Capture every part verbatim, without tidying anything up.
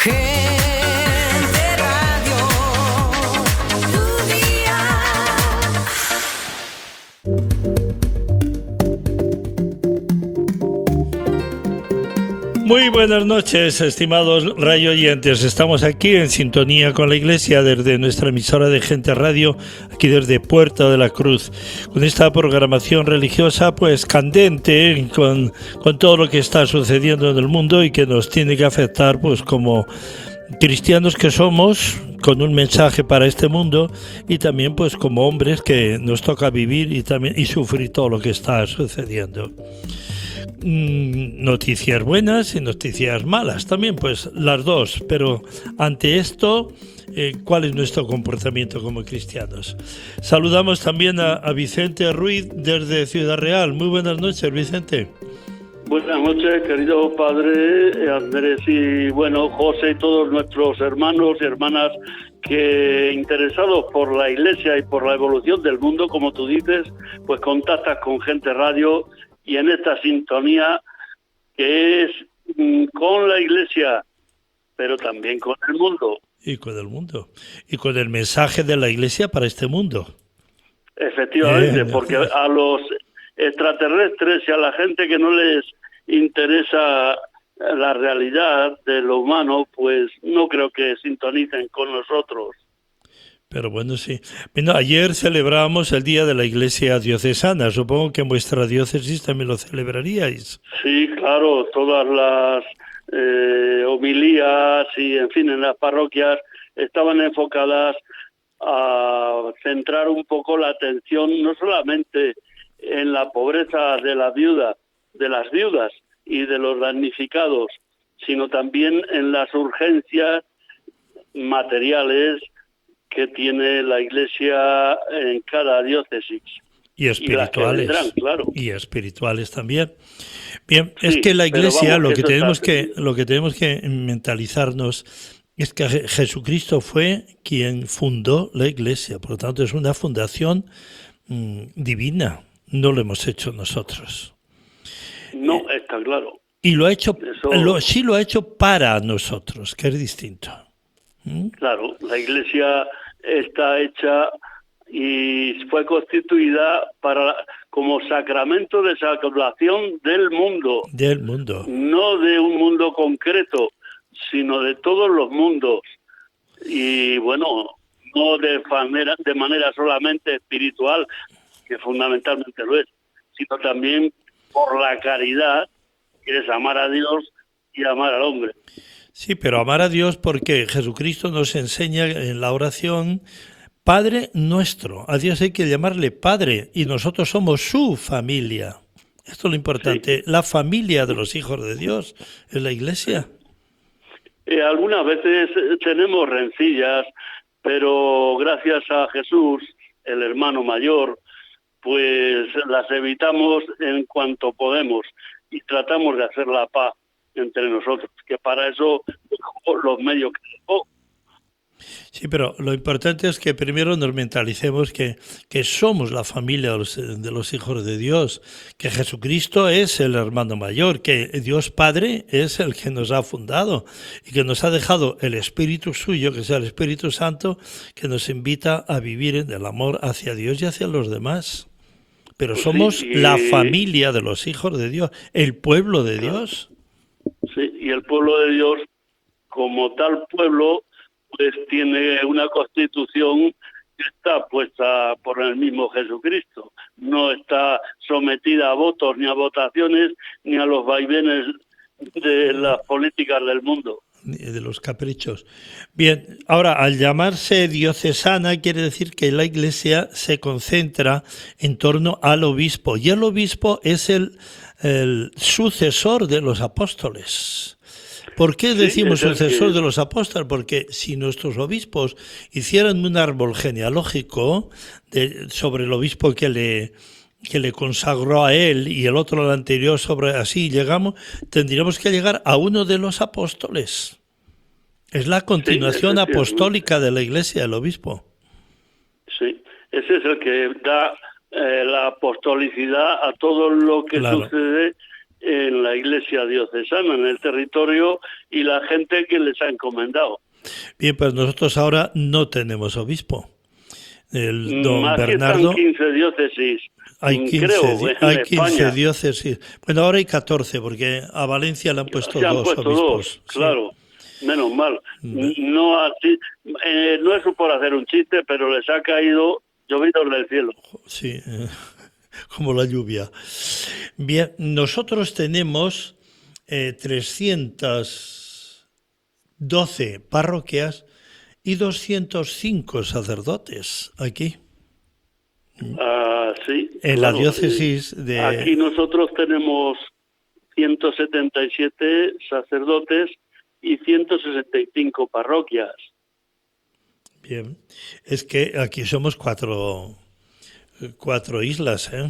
Gente Radio, tu día. Muy buenas noches, estimados radio oyentes. Estamos aquí en sintonía con la Iglesia desde nuestra emisora de Gente Radio, aquí desde Puerta de la Cruz, con esta programación religiosa pues candente, con, con todo lo que está sucediendo en el mundo y que nos tiene que afectar pues como cristianos que somos, con un mensaje para este mundo, y también pues como hombres que nos toca vivir y también y sufrir todo lo que está sucediendo. Noticias buenas y noticias malas también, pues las dos, pero ante esto, eh, ¿cuál es nuestro comportamiento como cristianos? Saludamos también a, a Vicente Ruiz desde Ciudad Real. Muy buenas noches, Vicente. Buenas noches, querido padre Andrés y bueno, José y todos nuestros hermanos y hermanas que interesados por la Iglesia y por la evolución del mundo, como tú dices, pues contactas con Gente Radio y en esta sintonía que es mmm, con la Iglesia, pero también con el mundo. Y con el mundo. Y con el mensaje de la Iglesia para este mundo. Efectivamente, eh, porque a los extraterrestres y a la gente que no les interesa la realidad de lo humano, pues no creo que sintonicen con nosotros. Pero bueno, sí. Bueno, ayer celebramos el Día de la Iglesia Diocesana. Supongo que en vuestra diócesis también lo celebraríais. Sí, claro, todas las eh, homilías y, en fin, en las parroquias estaban enfocadas a centrar un poco la atención no solamente en la pobreza de la viuda, de las viudas y de los damnificados, sino también en las urgencias materiales que tiene la Iglesia en cada diócesis. Y espirituales. Y, vendrán, claro. Y espirituales también. Bien, sí, es que la vamos, Iglesia lo que tenemos está... que lo que tenemos que mentalizarnos es que Jesucristo fue quien fundó la Iglesia, por lo tanto es una fundación mmm, divina, no lo hemos hecho nosotros. No, está claro. Y lo ha hecho, Eso... lo, sí lo ha hecho para nosotros, que es distinto. ¿Mm? Claro, la Iglesia está hecha y fue constituida para como sacramento de salvación del mundo. Del mundo. No de un mundo concreto, sino de todos los mundos. Y bueno, no de manera, de manera solamente espiritual, que fundamentalmente lo es, sino también por la caridad, que es amar a Dios y amar al hombre. Sí, pero amar a Dios porque Jesucristo nos enseña en la oración, Padre nuestro. A Dios hay que llamarle Padre y nosotros somos su familia. Esto es lo importante, sí. La familia de los hijos de Dios es la Iglesia. Eh, algunas veces tenemos rencillas, pero gracias a Jesús, el hermano mayor, pues las evitamos en cuanto podemos y tratamos de hacer la paz entre nosotros, que para eso dejó los medios que dejó. Sí, pero lo importante es que primero nos mentalicemos que, que somos la familia de los, de los hijos de Dios, que Jesucristo es el hermano mayor, que Dios Padre es el que nos ha fundado y que nos ha dejado el Espíritu suyo, que sea el Espíritu Santo, que nos invita a vivir en el amor hacia Dios y hacia los demás. Pero pues somos sí, y... la familia de los hijos de Dios, el pueblo de Dios. Sí, y el pueblo de Dios, como tal pueblo, pues tiene una constitución que está puesta por el mismo Jesucristo. No está sometida a votos, ni a votaciones, ni a los vaivenes de las políticas del mundo. De los caprichos. Bien, ahora, al llamarse diocesana, quiere decir que la Iglesia se concentra en torno al obispo, y el obispo es el, el sucesor de los apóstoles. ¿Por qué decimos sí, sucesor que... de los apóstoles? Porque si nuestros obispos hicieran un árbol genealógico de, sobre el obispo que le, que le consagró a él y el otro al anterior, sobre así llegamos, tendríamos que llegar a uno de los apóstoles. Es la continuación sí, apostólica de la Iglesia, el obispo. Sí, ese es el que da eh, la apostolicidad a todo lo que claro. sucede en la iglesia diocesana, en el territorio y la gente que les ha encomendado. Bien, pues nosotros ahora no tenemos obispo. El don Más Bernardo. que están quince diócesis, Hay quince, creo, en hay quince España. diócesis. Bueno, ahora hay catorce, porque a Valencia le han puesto Se han dos puesto obispos. dos, Sí. claro. Menos mal. No así, eh, no es por hacer un chiste, pero les ha caído llovidos del cielo. Sí, eh, como la lluvia. Bien, nosotros tenemos eh, trescientas doce parroquias y doscientos cinco sacerdotes aquí. Ah, sí. En claro, la diócesis eh, de... Aquí nosotros tenemos ciento setenta y siete sacerdotes y ciento sesenta y cinco parroquias. Bien, es que aquí somos cuatro, cuatro islas, ¿eh?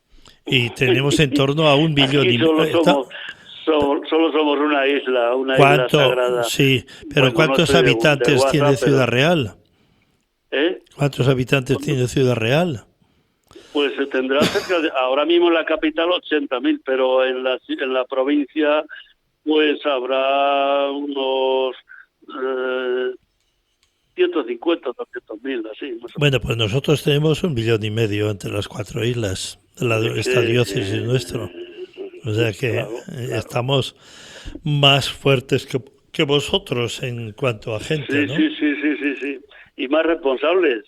Y tenemos en torno a un billón Aquí y solo medio. somos, so- solo somos una isla, una ¿Cuánto? isla sagrada. Sí, pero Bueno, no ¿cuántos soy de- de habitantes WhatsApp, tiene Ciudad pero- Real? ¿Eh? ¿Cuántos habitantes tiene Ciudad Real? Pues se tendrá cerca de, ahora mismo en la capital ochenta mil, pero en la, en la provincia pues habrá unos eh, ciento cincuenta, doscientos mil, así. Más o menos. Bueno, pues nosotros tenemos un billón y medio entre las cuatro islas, la, esta Sí, diócesis eh, nuestro. O sea que claro, eh, claro. estamos más fuertes que, que vosotros en cuanto a gente, Sí, ¿no? sí, sí, sí, sí, sí. Y más responsables.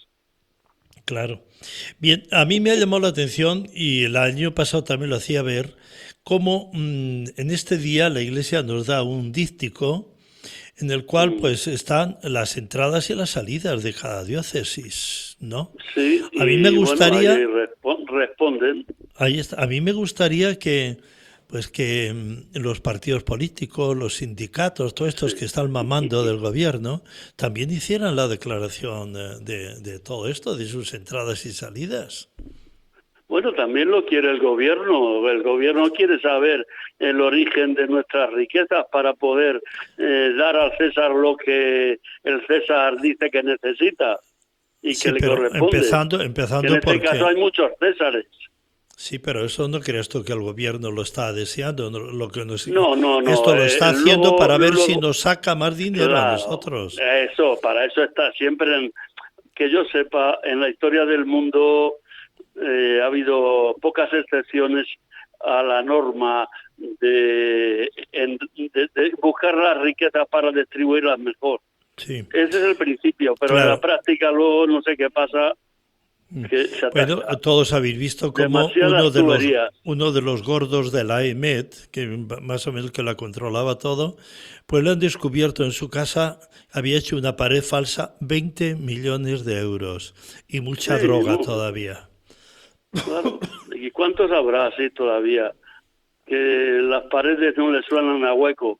Claro. Bien, a mí me ha llamado la atención y el año pasado también lo hacía ver cómo mm, en este día la Iglesia nos da un díptico en el cual pues están las entradas y las salidas de cada diócesis, ¿no? Sí, A mí y, me gustaría- Bueno, ahí respo- responden. Ahí está. A mí me gustaría que pues que mm, los partidos políticos, los sindicatos, todos estos que están mamando del gobierno, también hicieran la declaración eh, de, de todo esto, de sus entradas y salidas. Bueno, también lo quiere el gobierno. El gobierno quiere saber el origen de nuestras riquezas para poder eh, dar al César lo que el César dice que necesita y Sí, que le pero corresponde. empezando, Que empezando en este porque... caso hay muchos Césares. Sí, pero eso no crees tú que el gobierno lo está deseando, no, lo que nos... No, no, no, Esto lo eh, está haciendo luego- para ver luego- si nos saca más dinero a Claro, nosotros. Eso, para eso está siempre, en, que yo sepa, en la historia del mundo eh, ha habido pocas excepciones a la norma de, en- de- de buscar las riquezas para distribuirlas mejor. Sí. Ese es el principio, pero en Claro. la práctica luego no sé qué pasa. Que se Bueno, atasca. todos habéis visto como Demasiadas uno de, los, tuberías. uno de los gordos de la E M E T, que más o menos que la controlaba todo, pues le han descubierto en su casa, había hecho una pared falsa, veinte millones de euros y mucha Sí, droga ¿no? todavía. Claro. ¿Y cuántos habrá así todavía? Que las paredes no le suenan a hueco.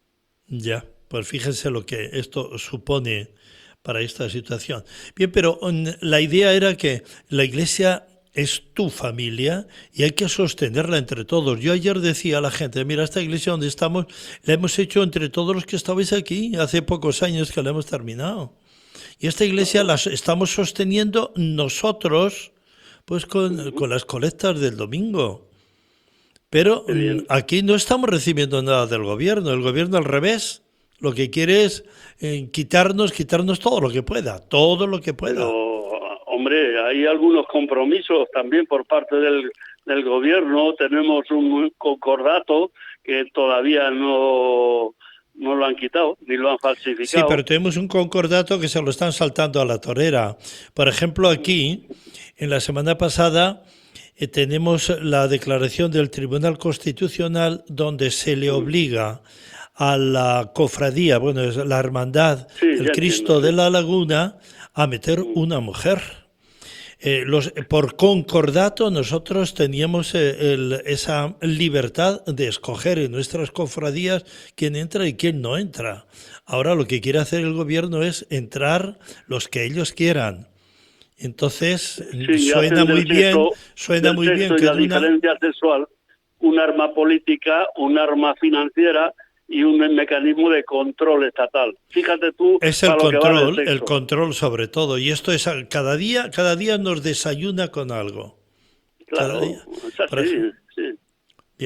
Ya, pues fíjense lo que esto supone para esta situación. Bien, pero mm, la idea era que la Iglesia es tu familia y hay que sostenerla entre todos. Yo ayer decía a la gente, mira, esta iglesia donde estamos la hemos hecho entre todos los que estabais aquí, hace pocos años que la hemos terminado. Y esta iglesia la estamos sosteniendo nosotros, pues con, con las colectas del domingo. Pero Qué bien. mm, aquí no estamos recibiendo nada del gobierno. El gobierno al revés, lo que quiere es eh, quitarnos, quitarnos todo lo que pueda, todo lo que pueda. Pero, hombre, hay algunos compromisos también por parte del, del gobierno. Tenemos un concordato que todavía no, no lo han quitado, ni lo han falsificado. Sí, pero tenemos un concordato que se lo están saltando a la torera. Por ejemplo, aquí, en la semana pasada, eh, tenemos la declaración del Tribunal Constitucional donde se le obliga a la cofradía, bueno, es la hermandad, Sí, el ya Cristo entiendo, sí. de la Laguna, a meter una mujer. Eh, los, por concordato nosotros teníamos eh, el- esa libertad de escoger en nuestras cofradías quién entra y quién no entra. Ahora lo que quiere hacer el gobierno es entrar los que ellos quieran. Entonces Sí, suena hacen muy del bien, sexo- suena del muy bien sexo y que la de una... diferencia sexual un arma política, un arma financiera y un mecanismo de control estatal. Fíjate tú Es el para lo que vale control, sexo. el control sobre todo. Y esto es al- cada día, cada día nos desayuna con algo. Claro, cada día. es así, Por ejemplo. sí. Bien,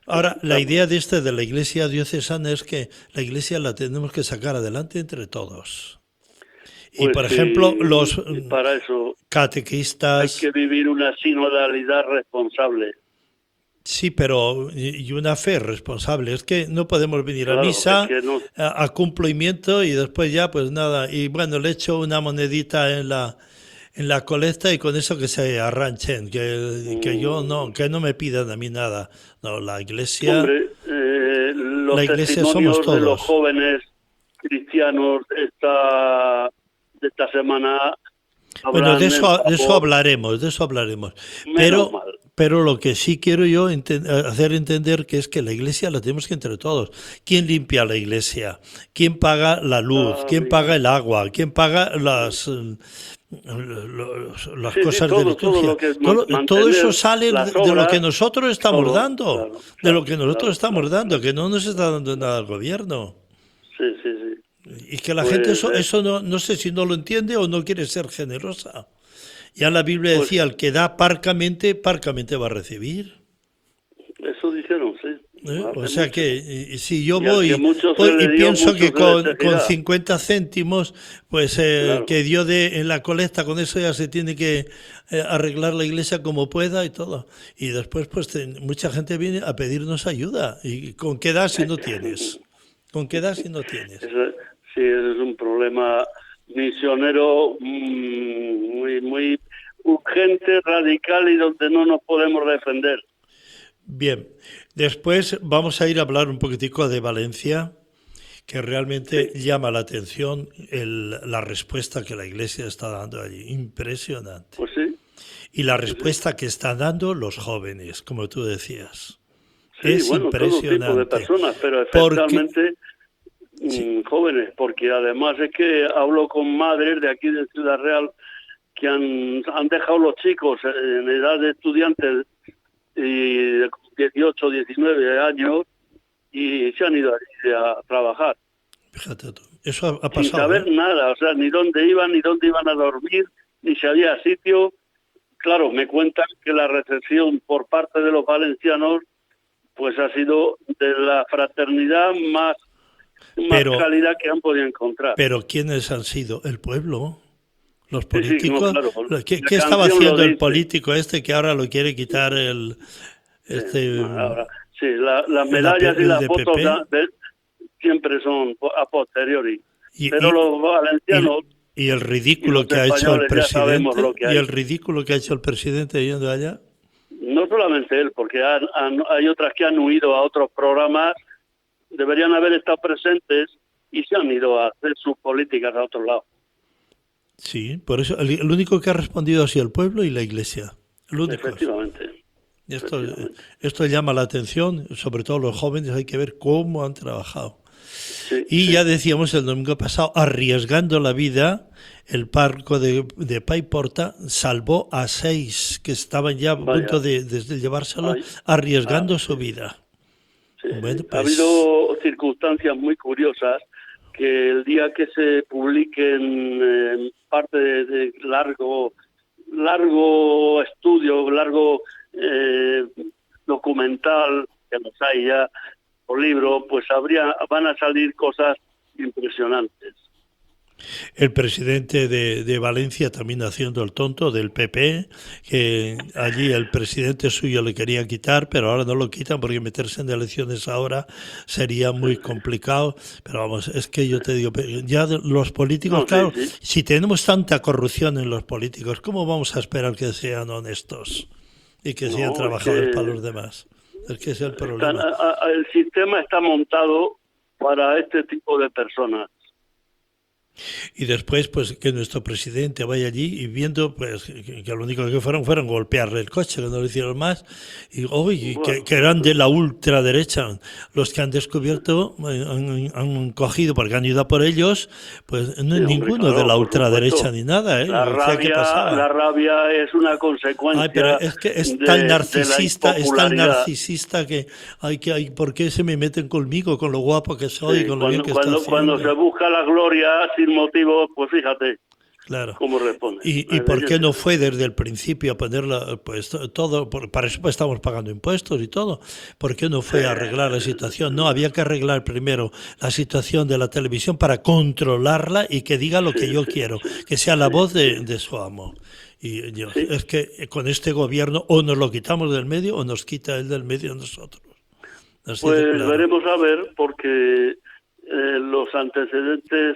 Ahora, la idea de este de la iglesia diocesana es que la iglesia la tenemos que sacar adelante entre todos. Y, Pues por sí, ejemplo, los y para eso hay catequistas, que vivir una sinodalidad responsable. sí, pero y y una fe responsable. Es que no podemos venir a Claro, misa, es que no, a, a cumplimiento y después ya, pues nada. Y bueno, le echo una monedita en la en la colecta y con eso que se arranchen, que, que yo no, que no me pidan a mí nada. No, la iglesia, hombre, eh, los la iglesia somos testimonios de los todos. jóvenes cristianos esta, de esta semana Bueno, hablan de en eso, de eso favor, hablaremos, de eso hablaremos. menos Pero, mal. pero lo que sí quiero yo enten- hacer entender que es que la iglesia la tenemos que entre todos. ¿Quién limpia la iglesia? ¿Quién paga la luz? Ah, ¿Quién bien. paga el agua? ¿Quién paga las eh, los- las Sí, sí, cosas de todo, todo liturgia? lo que es Todo, man- todo eso mantener sale de, las de lo obras, que nosotros estamos todo, dando, claro, de claro, lo que nosotros claro, estamos claro, dando, claro. que no nos está dando nada el gobierno. Sí, sí, sí. Y que la gente Pues, eso, eh, eso no, no sé si no lo entiende o no quiere ser generosa. Ya la Biblia Pues- decía, el que da parcamente, parcamente va a recibir. eso dijeron, sí. ¿eh? Hace O sea mucho. que y- y si yo Y al voy, que mucho se voy le y dio, pienso mucho que se con, le con exigirá. cincuenta céntimos, pues eh, Claro. que Dios dé en la colecta, con eso ya se tiene que eh, arreglar la iglesia como pueda y todo. Y después pues te- mucha gente viene a pedirnos ayuda. ¿Y con qué das si no tienes? ¿Con qué das si no tienes? Ese- sí, ese es un problema misionero mm, muy, muy urgente, radical y donde no nos podemos defender. Bien, después vamos a ir a hablar un poquitico de Valencia, que realmente llama la atención el- la respuesta que la Iglesia está dando allí. Impresionante. Pues sí, Y la respuesta que están dando los jóvenes, como tú decías. sí, Es bueno, todo tipo de impresionante. personas, pero Porque- especialmente mm, Sí. jóvenes, porque además es que hablo con madres de aquí de Ciudad Real que han, han dejado los chicos en edad de estudiantes y de dieciocho, diecinueve años y se han ido a, a trabajar Fíjate tú. Eso ha, ha sin pasado. saber ¿eh? nada, o sea, ni dónde iban, ni dónde iban a dormir, ni si había sitio. Claro, me cuentan que la recepción por parte de los valencianos pues ha sido de la fraternidad más, más Pero- calidad que han podido encontrar. Pero ¿quiénes han sido? El pueblo. Los Sí, sí, no, políticos. claro. ¿Qué, La qué estaba canción lo haciendo el dice. político este que ahora lo quiere quitar el este Ahora, sí, la- las el medallas de y las P P? fotos da- de- siempre son po- a posteriori. y, Pero y- los valencianos, y- y el ridículo y los que ha hecho el españoles ya sabemos presidente lo que hay. y el ridículo que ha hecho el presidente yendo allá. no solamente él, porque han- han- hay otras que han huido a otros programas, deberían haber estado presentes y se han ido a hacer sus políticas a otro lado. Sí, por eso el, el único que ha respondido ha sido el pueblo y la iglesia. El único. Efectivamente. Y Esto, efectivamente. esto llama la atención, sobre todo los jóvenes, hay que ver cómo han trabajado. Sí, Y sí. ya decíamos el domingo pasado, arriesgando la vida, el barco de, de Paiporta salvó a seis que estaban ya a Vaya. punto de, de llevárselo, Ay. arriesgando Ah, su vida. Sí, Bueno, sí. pues- Ha habido circunstancias muy curiosas que el día que se publiquen eh, parte de, de largo largo estudio, largo eh, documental, que los hay ya, o libro, pues habría van a salir cosas impresionantes. El presidente de, de Valencia también haciendo el tonto del P P, que allí el presidente suyo le quería quitar, pero ahora no lo quitan porque meterse en elecciones ahora sería muy complicado. Pero vamos, es que yo te digo, ya de- los políticos, No, sí, claro, sí. si tenemos tanta corrupción en los políticos, ¿cómo vamos a esperar que sean honestos y que No, sean es trabajadores que- para los demás? Es que ese es el Están- problema. a- a- el sistema está montado para este tipo de personas. Y después, pues, que nuestro presidente vaya allí y viendo, pues, que, que lo único que fueron fueron golpearle el coche, que no lo hicieron más, y uy, Bueno. que, que eran de la ultraderecha, los que han descubierto, eh, han, han cogido, porque han ido a por ellos, pues no Sí, es hombre, ninguno claro, de la por ultraderecha supuesto. ni nada, ¿eh? La O sea, ¿qué rabia, pasaba? la rabia es una consecuencia. Ay, pero es que es de- tan de la narcisista, es tan impopularidad. narcisista que, ay, que, ay, ¿por qué se me meten conmigo, con lo guapo que soy, Sí, con lo bien cuando, que cuando, está cuando haciendo? se busca la gloria sin motivo, pues fíjate. Claro. ¿Cómo responde? ¿Y, y por qué no fue desde el principio a ponerla, pues todo, por- para eso pues, estamos pagando impuestos y todo? ¿Por qué no fue a arreglar la situación? No, había que arreglar primero la situación de la televisión para controlarla y que diga lo que Sí, yo sí, quiero, sí, que sea la sí, voz de, sí. de su amo. Y yo, Sí. es que con este gobierno o nos lo quitamos del medio o nos quita él del medio a nosotros. Así de Pues claro. veremos a ver, porque eh, los antecedentes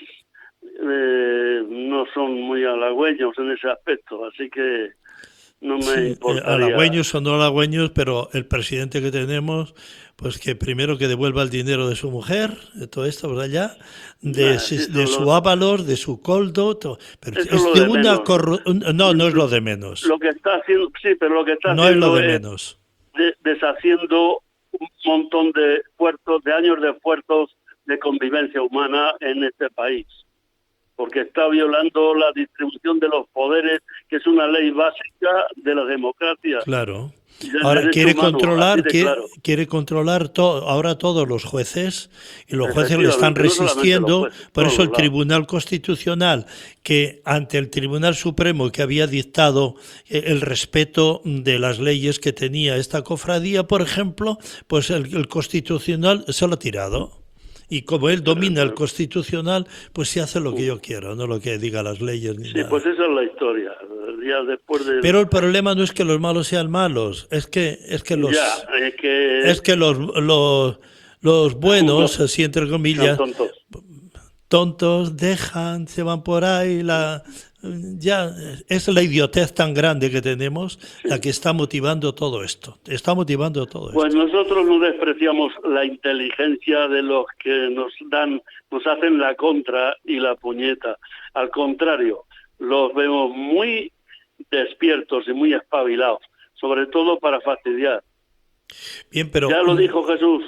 eh, no son muy halagüeños en ese aspecto, así que no me Sí, eh, importaría. halagüeños o no halagüeños, pero el presidente que tenemos, pues que primero que devuelva el dinero de su mujer, de todo esto, ¿verdad? Ya, de, Nah, si- sí, eso de lo- su Ávalos, de su coldo, to- pero Eso es es lo de de una menos. corru- No, no es lo de menos. Lo que está haciendo, sí, pero lo que está No es lo haciendo de es menos. de- deshaciendo un montón de esfuerzos, de años de esfuerzos de convivencia humana en este país, porque está violando la distribución de los poderes, que es una ley básica de la democracia Claro. y del Ahora derecho quiere humano, así controlar, de quiere, claro. quiere controlar to- ahora todos los jueces y los jueces le están Efectivamente, no solamente los resistiendo. jueces, Por todos eso el los lados. Tribunal Constitucional, que ante el Tribunal Supremo que había dictado eh, el respeto de las leyes que tenía esta cofradía, por ejemplo, pues el, el Constitucional se lo ha tirado. Y como él domina el Constitucional, pues se hace lo que yo quiero, no lo que diga las leyes ni Sí, nada. pues esa es la historia. Ya después de Pero el problema no es que los malos sean malos, es que es que los ya es que es que los los, los buenos, así entre son comillas, tontos. tontos dejan, se van por ahí, la ya es la idiotez tan grande que tenemos la que está motivando todo esto. Está motivando todo Pues esto. nosotros no despreciamos la inteligencia de los que nos dan, nos hacen la contra y la puñeta. Al contrario, los vemos muy despiertos y muy espabilados, sobre todo para fastidiar. Bien, pero Ya lo dijo Jesús.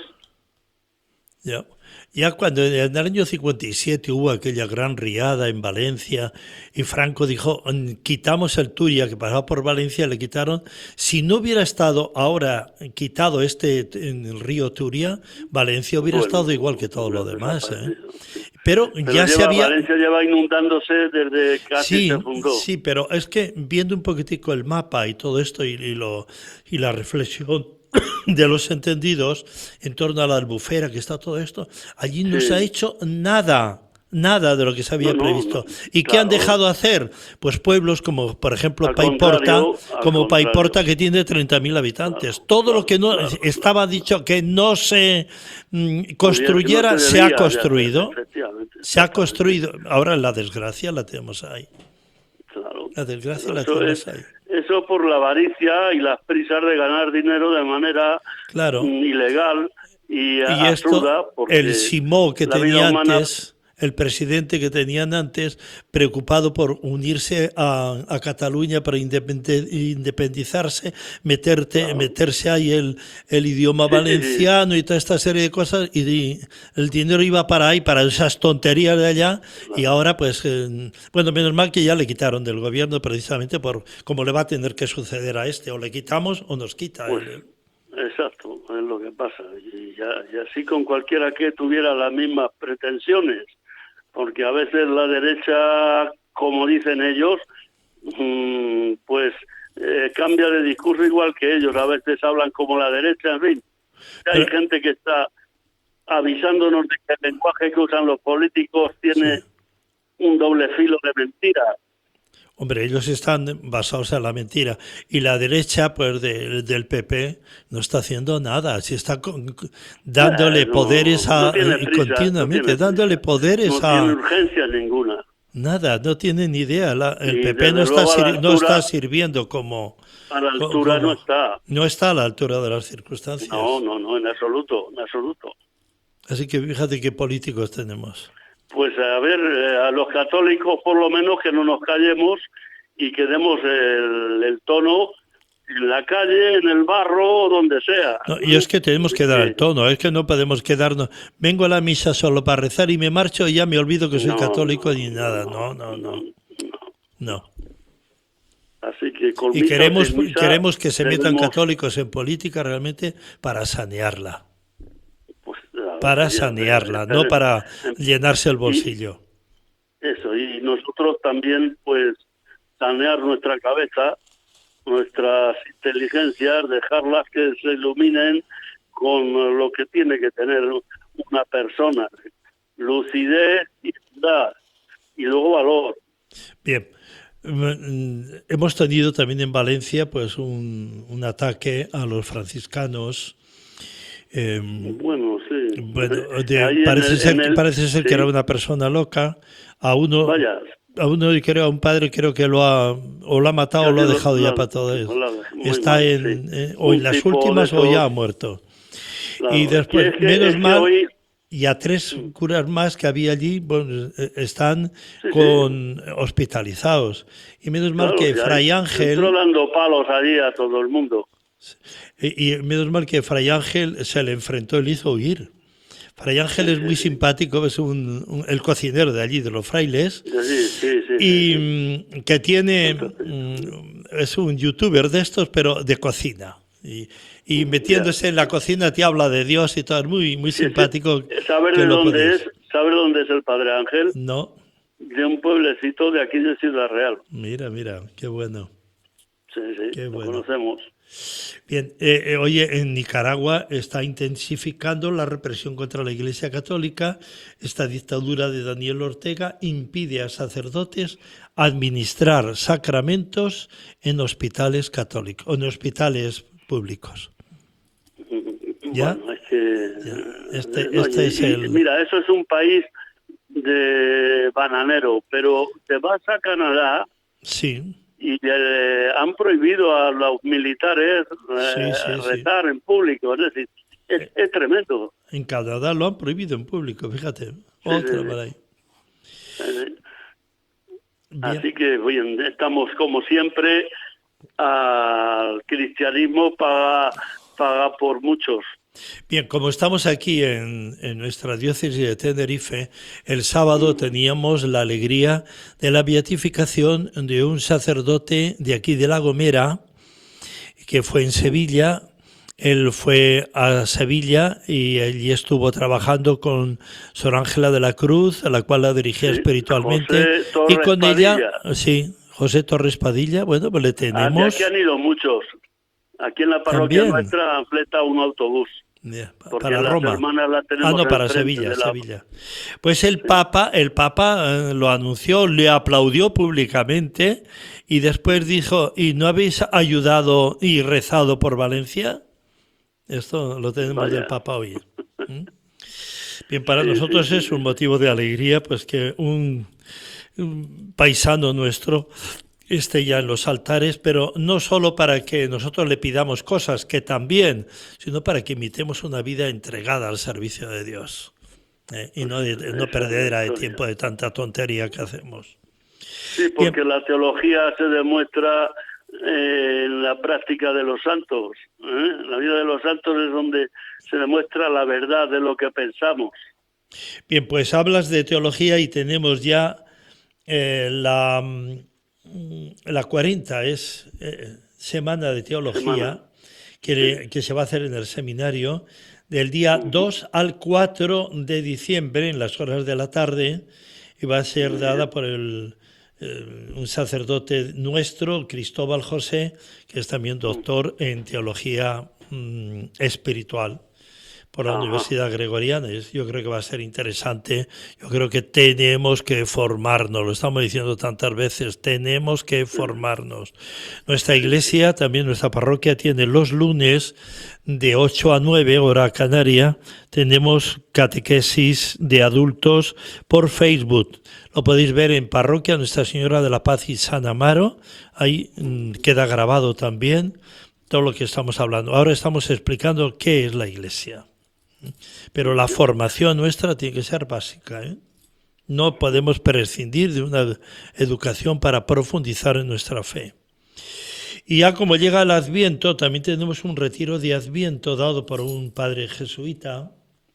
Ya, ya cuando en el año cincuenta y siete hubo aquella gran riada en Valencia y Franco dijo, "Mm, quitamos el Turia", que pasaba por Valencia, le quitaron. Si no hubiera estado ahora quitado este en el río Turia, Valencia hubiera Bueno, estado igual que todo lo hubiera demás. ¿eh? desaparecido, sí. Pero, Pero ya se lleva, había... Valencia lleva inundándose desde casi Sí, se fundó. sí, pero es que viendo un poquitico el mapa y todo esto y, y lo, y la reflexión de los entendidos en torno a la albufera que está todo esto, allí no Sí. se ha hecho nada, nada de lo que se había No, no, previsto. no, ¿Y qué han claro. dejado hacer? Pues pueblos como, por ejemplo, Al Paiporta, contrario, al como contrario. Paiporta que tiene treinta mil habitantes. Claro, Todo claro, lo que no claro, estaba dicho que no se mm, construyera, No se ha debía de construido. hacer, efectivamente, Se ha exactamente. construido. Ahora la desgracia la tenemos ahí. Claro. La desgracia Pero la eso, tenemos es, ahí. eso por la avaricia y las prisas de ganar dinero de manera Claro. mm, ilegal y, Y absurda. esto, Porque el Simó que la vida tenía humana- antes, el presidente que tenían antes, preocupado por unirse a, a Cataluña para independe- independizarse, meterte, Claro. meterse ahí el, el idioma Sí, sí, sí. valenciano y toda esta serie de cosas, y di- el dinero iba para ahí, para esas tonterías de allá, y ahora pues, eh, bueno, menos mal que ya le quitaron del gobierno precisamente por cómo le va a tener que suceder a este, o le quitamos o nos quita. Pues, él. exacto, es lo que pasa. Y, ya- y así con cualquiera que tuviera las mismas pretensiones. Porque a veces la derecha, como dicen ellos, mm, pues eh, cambia de discurso igual que ellos. A veces hablan como la derecha, en fin. Hay Pero- gente que está avisándonos de que el lenguaje que usan los políticos tiene Sí. un doble filo de mentira. Hombre, ellos están basados en la mentira. Y la derecha, pues, de- del P P, no está haciendo nada. Si está con- dándole Eh, no, poderes a... no tiene y prisa, continuamente, no tiene dándole prisa. poderes No a... tiene urgencia ninguna. Nada, no tiene ni idea. La- el Y P P desde no está, luego a la sir- no altura- está sirviendo como... A la co- altura como- no está. No está a la altura de las circunstancias. No, no, no, en absoluto, en absoluto. Así que fíjate qué políticos tenemos. Pues a ver, eh, a los católicos por lo menos que no nos callemos y que demos el, el tono en la calle, en el barro, donde sea. No, y es que tenemos que dar el Sí. tono, es que no podemos quedarnos. Vengo a la misa solo para rezar y me marcho y ya me olvido que soy No, católico no, ni nada. No, no, no. No. Así que con Y misa o queremos, sin misa, queremos que se metan tenemos, católicos en política realmente para sanearla. pues, a ver, Para ya, sanearla, pero- no para em- llenarse el bolsillo. Eso, y nosotros también, pues, sanear nuestra cabeza, nuestras inteligencias, dejarlas que se iluminen con lo que tiene que tener una persona: lucidez, igualdad y luego valor. Bien. Mm, Hemos tenido también en Valencia pues un, un ataque a los franciscanos. eh, Bueno, sí. bueno, de- Ahí en parece el- ser, en que- el- parece ser sí, que era una persona loca. A uno, Vaya, a uno creo, a un padre creo que lo ha o lo ha matado o lo ha casi lo- dejado ya lo- para todo eso. lo- muy Está mal, en sí. eh, o en Un las tipo de últimas o ya ha esos, muerto. claro. Y Y después, es que, menos es que mal, hoy, y a tres curas más que había allí, bueno, eh, están sí, sí, con hospitalizados. Y menos mal claro, que ya Fray entró Ángel, dando palos allí a todo el mundo. y, y menos mal que Fray Ángel se le enfrentó y le hizo huir. Fray Ángel es muy simpático, es un, un- el cocinero de allí, de los frailes, Sí, sí, sí. y sí. mm, que tiene, mm, es un youtuber de estos, pero de cocina. Y, y metiéndose en la cocina te habla de Dios y todo, es muy, muy Sí, sí. simpático. ¿Saber que de lo dónde podéis. es? ¿Sabe dónde es el Padre Ángel? No, De un pueblecito de aquí de Ciudad Real. mira, mira, qué bueno. Sí, sí, Qué lo bueno. conocemos. Bien, eh, eh, oye, en Nicaragua está intensificando la represión contra la Iglesia Católica. Esta dictadura de Daniel Ortega impide a sacerdotes administrar sacramentos en hospitales católicos, o en hospitales públicos. ¿Ya? Bueno, es que... Ya. Este, no, este y- es y el... Mira, eso es un país de bananero, pero te vas a Canadá Sí, y eh, han prohibido a los militares eh, Sí, sí, sí. rezar en público. Es decir, es, es tremendo. en Canadá lo han prohibido en público, fíjate. Otra sí, por ahí. Eh, Bien. Así que bien, estamos como siempre, al cristianismo paga, paga por muchos. Bien, como estamos aquí en, en nuestra diócesis de Tenerife, el sábado teníamos la alegría de la beatificación de un sacerdote de aquí de La Gomera, que fue en Sevilla. Él fue a Sevilla y allí estuvo trabajando con Sor Ángela de la Cruz, a la cual la dirigía Sí, espiritualmente. José Torres Y con Padilla. ella, sí, José Torres Padilla, bueno, pues le Ah, de tenemos... aquí han ido muchos. Aquí en la parroquia También. nuestra han fletado un autobús. Ya, pa- Porque para las Roma. hermanas las tenemos Ah, no, para enfrente Sevilla, de la- Sevilla. Pues el Papa, el Papa eh, lo anunció, le aplaudió públicamente y después dijo, ¿y no habéis ayudado y rezado por Valencia? Esto lo tenemos Vaya. del Papa hoy. ¿Mm? Bien, para Sí, nosotros sí, sí, es sí. un motivo de alegría, pues que un, un paisano nuestro esté ya en los altares, pero no solo para que nosotros le pidamos cosas, que también, sino para que imitemos una vida entregada al servicio de Dios. ¿eh? Y no, de, no Eso, perdedera de eso, tiempo de tanta tontería que hacemos. Sí, porque la teología se demuestra eh, en la práctica de los santos. ¿eh? La vida de los santos es donde se demuestra la verdad de lo que pensamos. Bien, pues hablas de teología y tenemos ya eh, la, mm, la cuarenta, es eh, Semana de Teología, Semana. que, que se va a hacer en el seminario del día dos al cuatro de diciembre en las horas de la tarde, y va a ser dada por el, eh, un sacerdote nuestro, Cristóbal José, que es también doctor en teología mm, espiritual por la Ajá. Universidad Gregoriana. Es- Yo creo que va a ser interesante. Yo creo que tenemos que formarnos, lo estamos diciendo tantas veces, tenemos que formarnos. Nuestra iglesia, también nuestra parroquia, tiene los lunes de ocho a nueve, hora canaria, tenemos catequesis de adultos por Facebook. Lo podéis ver en Parroquia Nuestra Señora de la Paz y San Amaro, ahí mm, queda grabado también todo lo que estamos hablando. Ahora estamos explicando qué es la iglesia. Pero la formación nuestra tiene que ser básica, ¿eh? No podemos prescindir de una educación para profundizar en nuestra fe. Y ya como llega el Adviento, también tenemos un retiro de Adviento dado por un padre jesuita,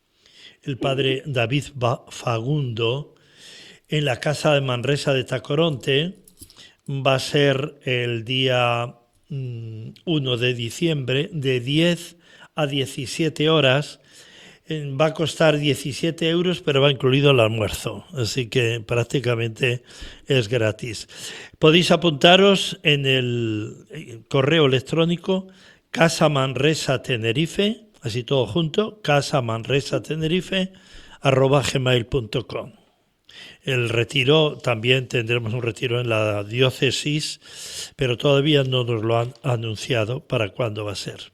el padre David Fagundo, en la casa de Manresa de Tacoronte. Va a ser el día mm, uno de diciembre, de diez a diecisiete horas. eh, va a costar diecisiete euros, pero va incluido el almuerzo, así que prácticamente es gratis. Podéis apuntaros en el correo electrónico Casa Manresa Tenerife, así todo junto, Casa Manresa Tenerife, arroba gmail punto com. El retiro, también tendremos un retiro en la diócesis, pero todavía no nos lo han anunciado para cuándo va a ser.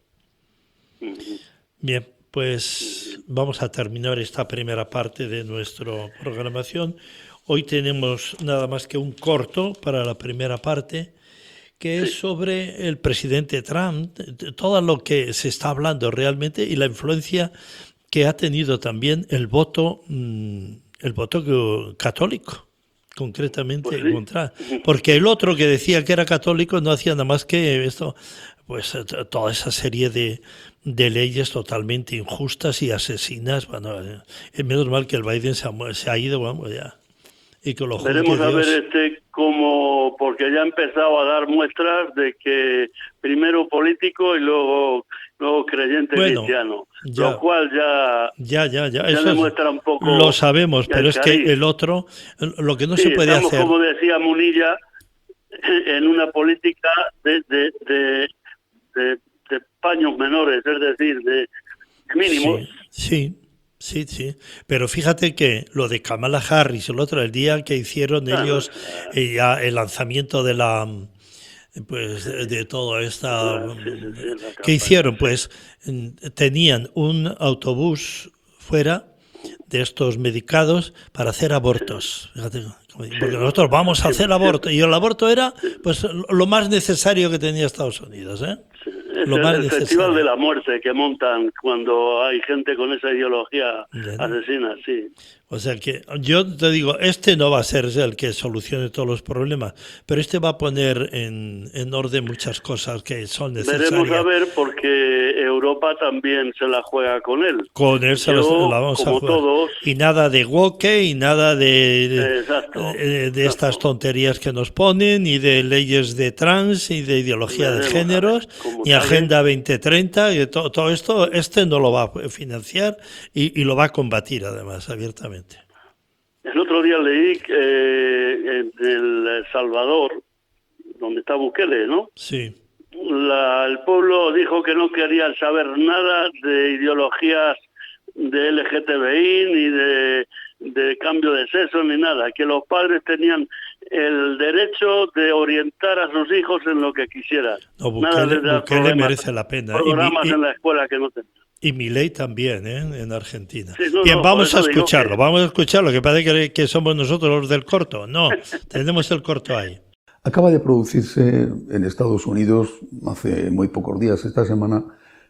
Bien, pues vamos a terminar esta primera parte de nuestra programación. Hoy tenemos nada más que un corto para la primera parte, que es sobre el presidente Trump, todo lo que se está hablando realmente y la influencia que ha tenido también el voto el voto católico, concretamente, pues sí. contra, porque el otro que decía que era católico no hacía nada más que esto, pues toda esa serie de, de leyes totalmente injustas y asesinas. Bueno, es menos mal que el Biden se ha, se ha ido, vamos ya. Y que lo Veremos a Dios. ver este cómo, porque ya ha empezado a dar muestras de que primero político y luego luego creyente bueno, cristiano, ya, lo cual ya ya ya ya, ya eso demuestra un poco. Lo sabemos, pero el es cariz. que el otro, lo que no sí, se puede estamos, hacer. Como decía Munilla, en una política de de, de, de, de paños menores, es decir, de mínimos. Sí, sí, sí, sí. Pero fíjate que lo de Kamala Harris, el otro, el día que hicieron claro, ellos eh, ya el lanzamiento de la, pues de, de todo esta, sí, sí, sí, ¿qué hicieron? Pues tenían un autobús fuera de estos medicados para hacer abortos. Fíjate, porque nosotros vamos a hacer aborto y el aborto era pues lo más necesario que tenía Estados Unidos, ¿eh? Lo es más el necesario. Festival de la muerte que montan cuando hay gente con esa ideología asesina, sí. O sea que yo te digo, este no va a ser el que solucione todos los problemas, pero este va a poner en, en orden muchas cosas que son necesarias. Veremos a ver, porque Europa también se la juega con él. Con él se yo, la vamos a jugar. Todos, y nada de woke y nada de, exacto, de, de estas exacto. tonterías que nos ponen, ni de leyes de trans, ni de ideología Veremos de géneros, ni Agenda veinte treinta, y todo, todo esto, este no lo va a financiar y, y lo va a combatir además abiertamente. El otro día leí que eh, en El Salvador, donde está Bukele, ¿no? Sí. La, el pueblo dijo que no querían saber nada de ideologías de L G T B I, ni de, de cambio de sexo, ni nada. Que los padres tenían el derecho de orientar a sus hijos en lo que quisieran. No, Bukele, nada Bukele merece la pena. Programas y, y, en la escuela que no tenían. Y Milei también, ¿eh? En Argentina. Sí, no, Bien, no, vamos a escucharlo, que... vamos a escucharlo, que parece que, que somos nosotros los del corto. No, tenemos el corto ahí. Acaba de producirse en Estados Unidos, hace muy pocos días, esta semana,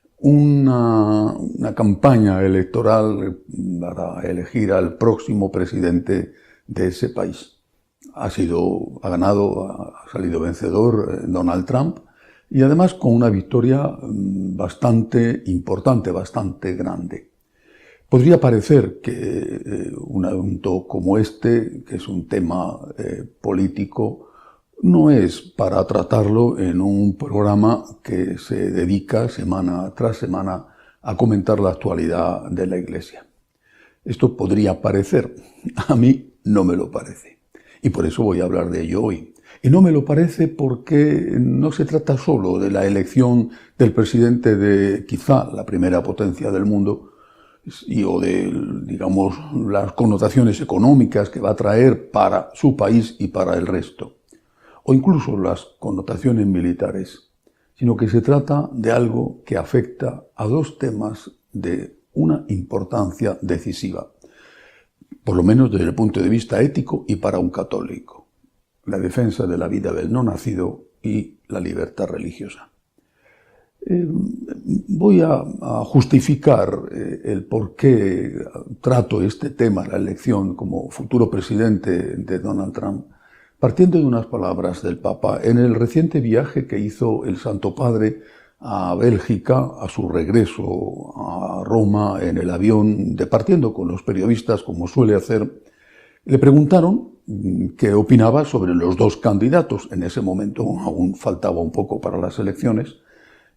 una, una campaña electoral para elegir al próximo presidente de ese país. Ha sido, ha ganado, ha salido vencedor Donald Trump, y además con una victoria bastante importante, bastante grande. Podría parecer que eh, un asunto como este, que es un tema eh, político, no es para tratarlo en un programa que se dedica semana tras semana a comentar la actualidad de la Iglesia. Esto podría parecer, a mí no me lo parece, y por eso voy a hablar de ello hoy. Y no me lo parece porque no se trata solo de la elección del presidente de quizá la primera potencia del mundo y, o de, digamos, las connotaciones económicas que va a traer para su país y para el resto, o incluso las connotaciones militares, sino que se trata de algo que afecta a dos temas de una importancia decisiva, por lo menos desde el punto de vista ético y para un católico: la defensa de la vida del no nacido y la libertad religiosa. Eh, voy a, a justificar eh, el por qué trato este tema, la elección como futuro presidente de Donald Trump, partiendo de unas palabras del Papa en el reciente viaje que hizo el Santo Padre a Bélgica, a su regreso a Roma en el avión, departiendo con los periodistas como suele hacer. Le preguntaron qué opinaba sobre los dos candidatos. En ese momento aún faltaba un poco para las elecciones,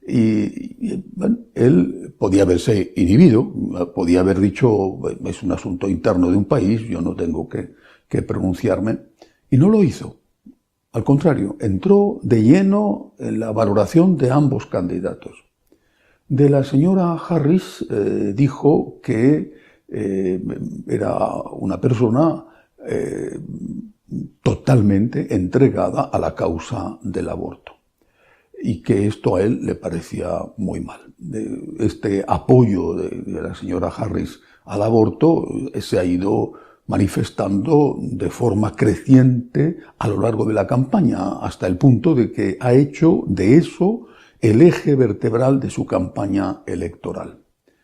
Y, y bueno, él podía haberse inhibido, podía haber dicho, es un asunto interno de un país, yo no tengo que, que pronunciarme, y no lo hizo. Al contrario, entró de lleno en la valoración de ambos candidatos. De la señora Harris eh, dijo que eh, era una persona eh, totalmente entregada a la causa del aborto y que esto a él le parecía muy mal. Este apoyo de, de la señora Harris al aborto se ha ido manifestando de forma creciente a lo largo de la campaña, hasta el punto de que ha hecho de eso el eje vertebral de su campaña electoral.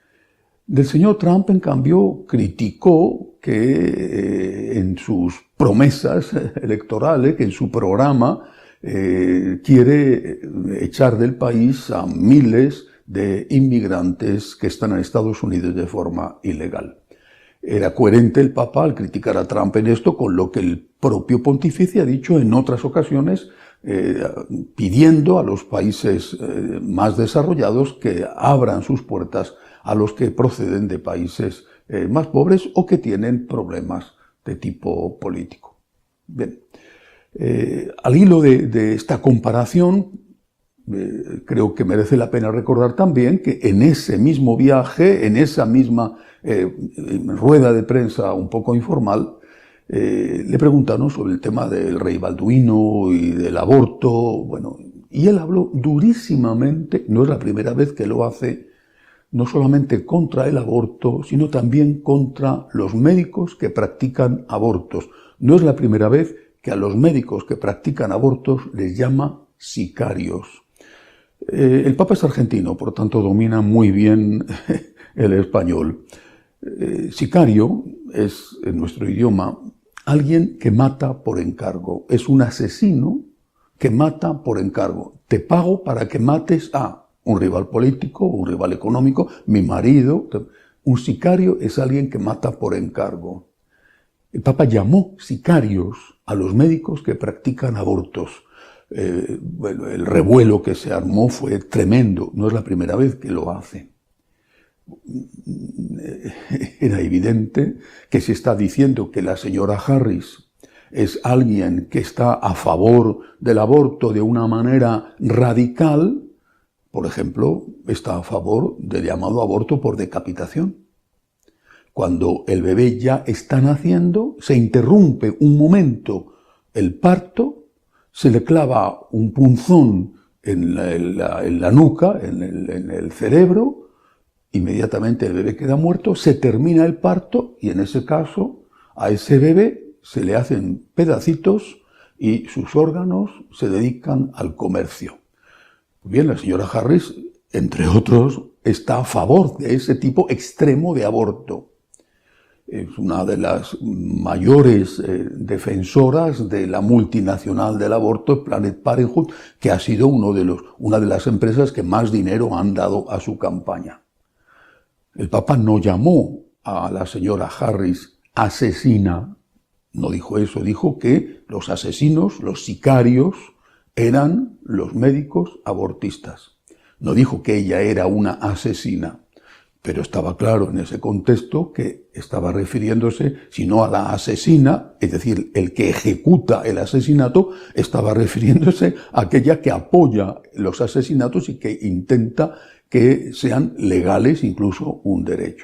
Del señor Trump, en cambio, criticó que eh, en sus promesas electorales, que en su programa, eh, quiere echar del país a miles de inmigrantes que están en Estados Unidos de forma ilegal. Era coherente el Papa al criticar a Trump en esto con lo que el propio pontífice ha dicho en otras ocasiones, eh, pidiendo a los países eh, más desarrollados que abran sus puertas a los que proceden de países eh, más pobres o que tienen problemas de tipo político. Bien, eh, al hilo de, de esta comparación, eh, creo que merece la pena recordar también que en ese mismo viaje, en esa misma eh, rueda de prensa un poco informal, eh, le preguntaron sobre el tema del rey Balduino y del aborto, bueno, y él habló durísimamente, no es la primera vez que lo hace, no solamente contra el aborto, sino también contra los médicos que practican abortos. No es la primera vez que a los médicos que practican abortos les llama sicarios. Eh, el Papa es argentino, por tanto domina muy bien el español. Eh, sicario es, en nuestro idioma, alguien que mata por encargo. Es un asesino que mata por encargo. Te pago para que mates a un rival político, un rival económico, mi marido. Un sicario es alguien que mata por encargo. El Papa llamó sicarios a los médicos que practican abortos. Eh, bueno, el revuelo que se armó fue tremendo. No es la primera vez que lo hace. Era evidente que se está diciendo que la señora Harris es alguien que está a favor del aborto de una manera radical. Por ejemplo, está a favor del llamado aborto por decapitación. Cuando el bebé ya está naciendo, se interrumpe un momento el parto, se le clava un punzón en la, en la, en la nuca, en el, en el cerebro, inmediatamente el bebé queda muerto, se termina el parto y en ese caso a ese bebé se le hacen pedacitos y sus órganos se dedican al comercio. Bien, la señora Harris, entre otros, está a favor de ese tipo extremo de aborto. Es una de las mayores eh, defensoras de la multinacional del aborto, Planned Parenthood, que ha sido uno de los, una de las empresas que más dinero han dado a su campaña. El Papa no llamó a la señora Harris asesina, no dijo eso, dijo que los asesinos, los sicarios, eran los médicos abortistas. No dijo que ella era una asesina, pero estaba claro en ese contexto que estaba refiriéndose, si no a la asesina, es decir, el que ejecuta el asesinato, estaba refiriéndose a aquella que apoya los asesinatos y que intenta que sean legales, incluso un derecho.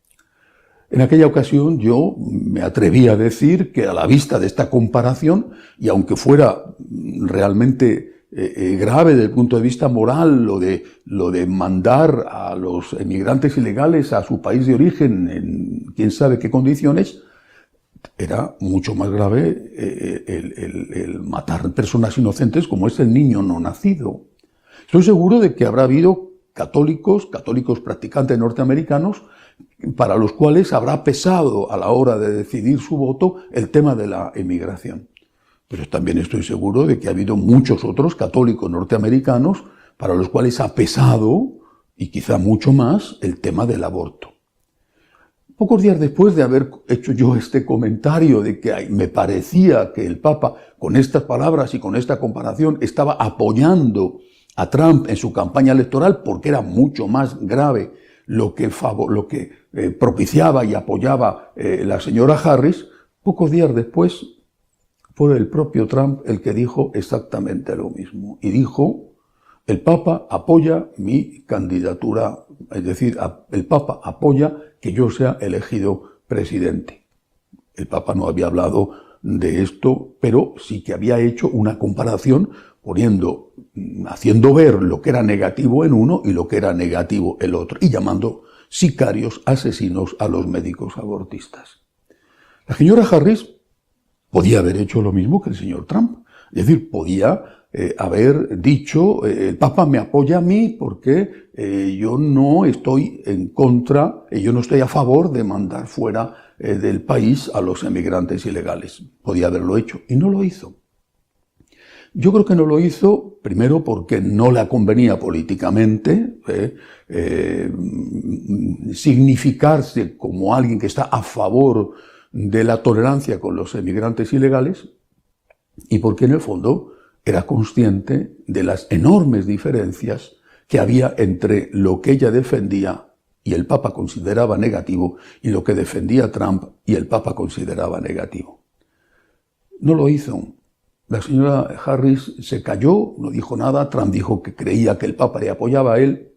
En aquella ocasión yo me atreví a decir que a la vista de esta comparación, y aunque fuera realmente eh, grave desde el punto de vista moral lo de, lo de mandar a los emigrantes ilegales a su país de origen en quién sabe qué condiciones, era mucho más grave eh, el, el, el matar personas inocentes como es el niño no nacido. Estoy seguro de que habrá habido católicos, católicos practicantes norteamericanos, para los cuales habrá pesado a la hora de decidir su voto el tema de la emigración. Pero también estoy seguro de que ha habido muchos otros católicos norteamericanos para los cuales ha pesado, y quizá mucho más, el tema del aborto. Pocos días después de haber hecho yo este comentario de que me parecía que el Papa, con estas palabras y con esta comparación, estaba apoyando a Trump en su campaña electoral porque era mucho más grave lo que, favor, lo que eh, propiciaba y apoyaba eh, la señora Harris, pocos días después fue el propio Trump el que dijo exactamente lo mismo. Y dijo, el Papa apoya mi candidatura, es decir, el Papa apoya que yo sea elegido presidente. El Papa no había hablado de esto, pero sí que había hecho una comparación poniendo, haciendo ver lo que era negativo en uno y lo que era negativo el otro, y llamando sicarios, asesinos a los médicos abortistas. La señora Harris podía haber hecho lo mismo que el señor Trump, es decir, podía eh, haber dicho, eh, el Papa me apoya a mí porque eh, yo no estoy en contra, eh, yo no estoy a favor de mandar fuera eh, del país a los emigrantes ilegales. Podía haberlo hecho, y no lo hizo. Yo creo que no lo hizo, primero porque no le convenía políticamente eh, eh, significarse como alguien que está a favor de la tolerancia con los emigrantes ilegales, y porque en el fondo era consciente de las enormes diferencias que había entre lo que ella defendía y el Papa consideraba negativo y lo que defendía Trump y el Papa consideraba negativo. No lo hizo. La señora Harris se calló, no dijo nada. Trump dijo que creía que el Papa le apoyaba a él.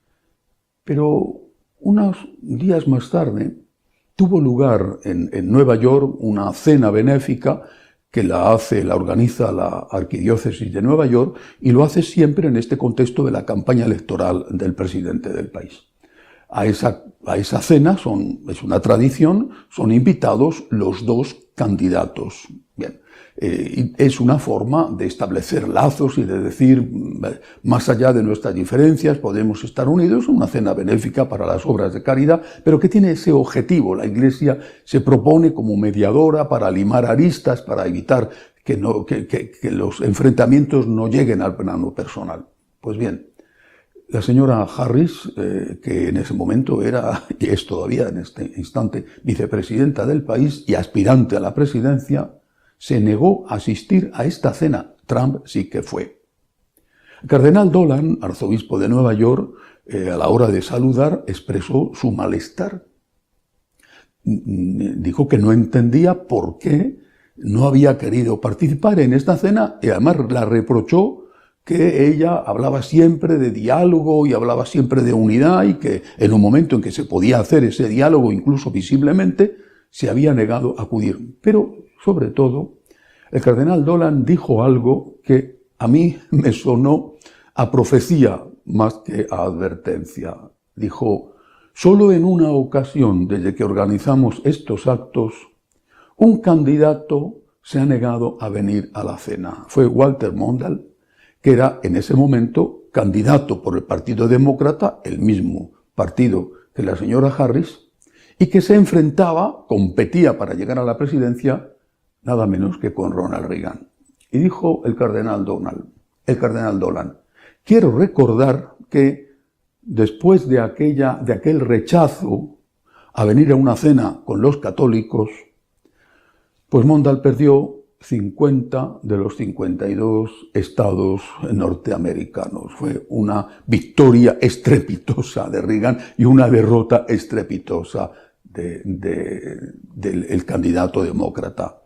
Pero unos días más tarde tuvo lugar en, en Nueva York una cena benéfica que la hace, la organiza la Arquidiócesis de Nueva York, y lo hace siempre en este contexto de la campaña electoral del presidente del país. A esa, a esa cena, son, es una tradición, son invitados los dos candidatos. Bien. Eh, es una forma de establecer lazos y de decir, más allá de nuestras diferencias, podemos estar unidos, una cena benéfica para las obras de caridad, pero que tiene ese objetivo. La Iglesia se propone como mediadora para limar aristas, para evitar que, no, que, que, que los enfrentamientos no lleguen al plano personal. Pues bien, la señora Harris, eh, que en ese momento era, y es todavía en este instante, vicepresidenta del país y aspirante a la presidencia, se negó a asistir a esta cena. Trump sí que fue. El cardenal Dolan, arzobispo de Nueva York, eh, a la hora de saludar, expresó su malestar. Dijo que no entendía por qué no había querido participar en esta cena, y además la reprochó que ella hablaba siempre de diálogo y hablaba siempre de unidad, y que en un momento en que se podía hacer ese diálogo, incluso visiblemente, se había negado a acudir. Pero, sobre todo, el cardenal Dolan dijo algo que a mí me sonó a profecía más que a advertencia. Dijo, solo en una ocasión desde que organizamos estos actos, un candidato se ha negado a venir a la cena. Fue Walter Mondale, que era en ese momento candidato por el Partido Demócrata, el mismo partido que la señora Harris, y que se enfrentaba, competía para llegar a la presidencia, nada menos que con Ronald Reagan. Y dijo el cardenal Donald, el cardenal Dolan, quiero recordar que después de, aquella, de aquel rechazo a venir a una cena con los católicos, pues Mondale perdió cincuenta de los cincuenta y dos estados norteamericanos. Fue una victoria estrepitosa de Reagan y una derrota estrepitosa de, de, del el candidato demócrata.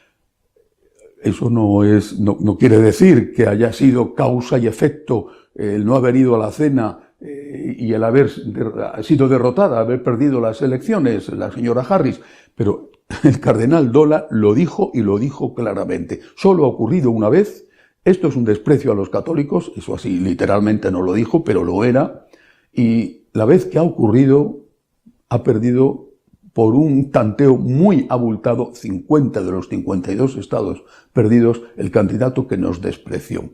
Eso no, es, no, no quiere decir que haya sido causa y efecto el no haber ido a la cena eh, y el haber sido derrotada, haber perdido las elecciones, la señora Harris, pero el cardenal Dolan lo dijo y lo dijo claramente. Solo ha ocurrido una vez, esto es un desprecio a los católicos, eso así literalmente no lo dijo, pero lo era, y la vez que ha ocurrido ha perdido por un tanteo muy abultado, cincuenta de los cincuenta y dos estados perdidos, el candidato que nos despreció.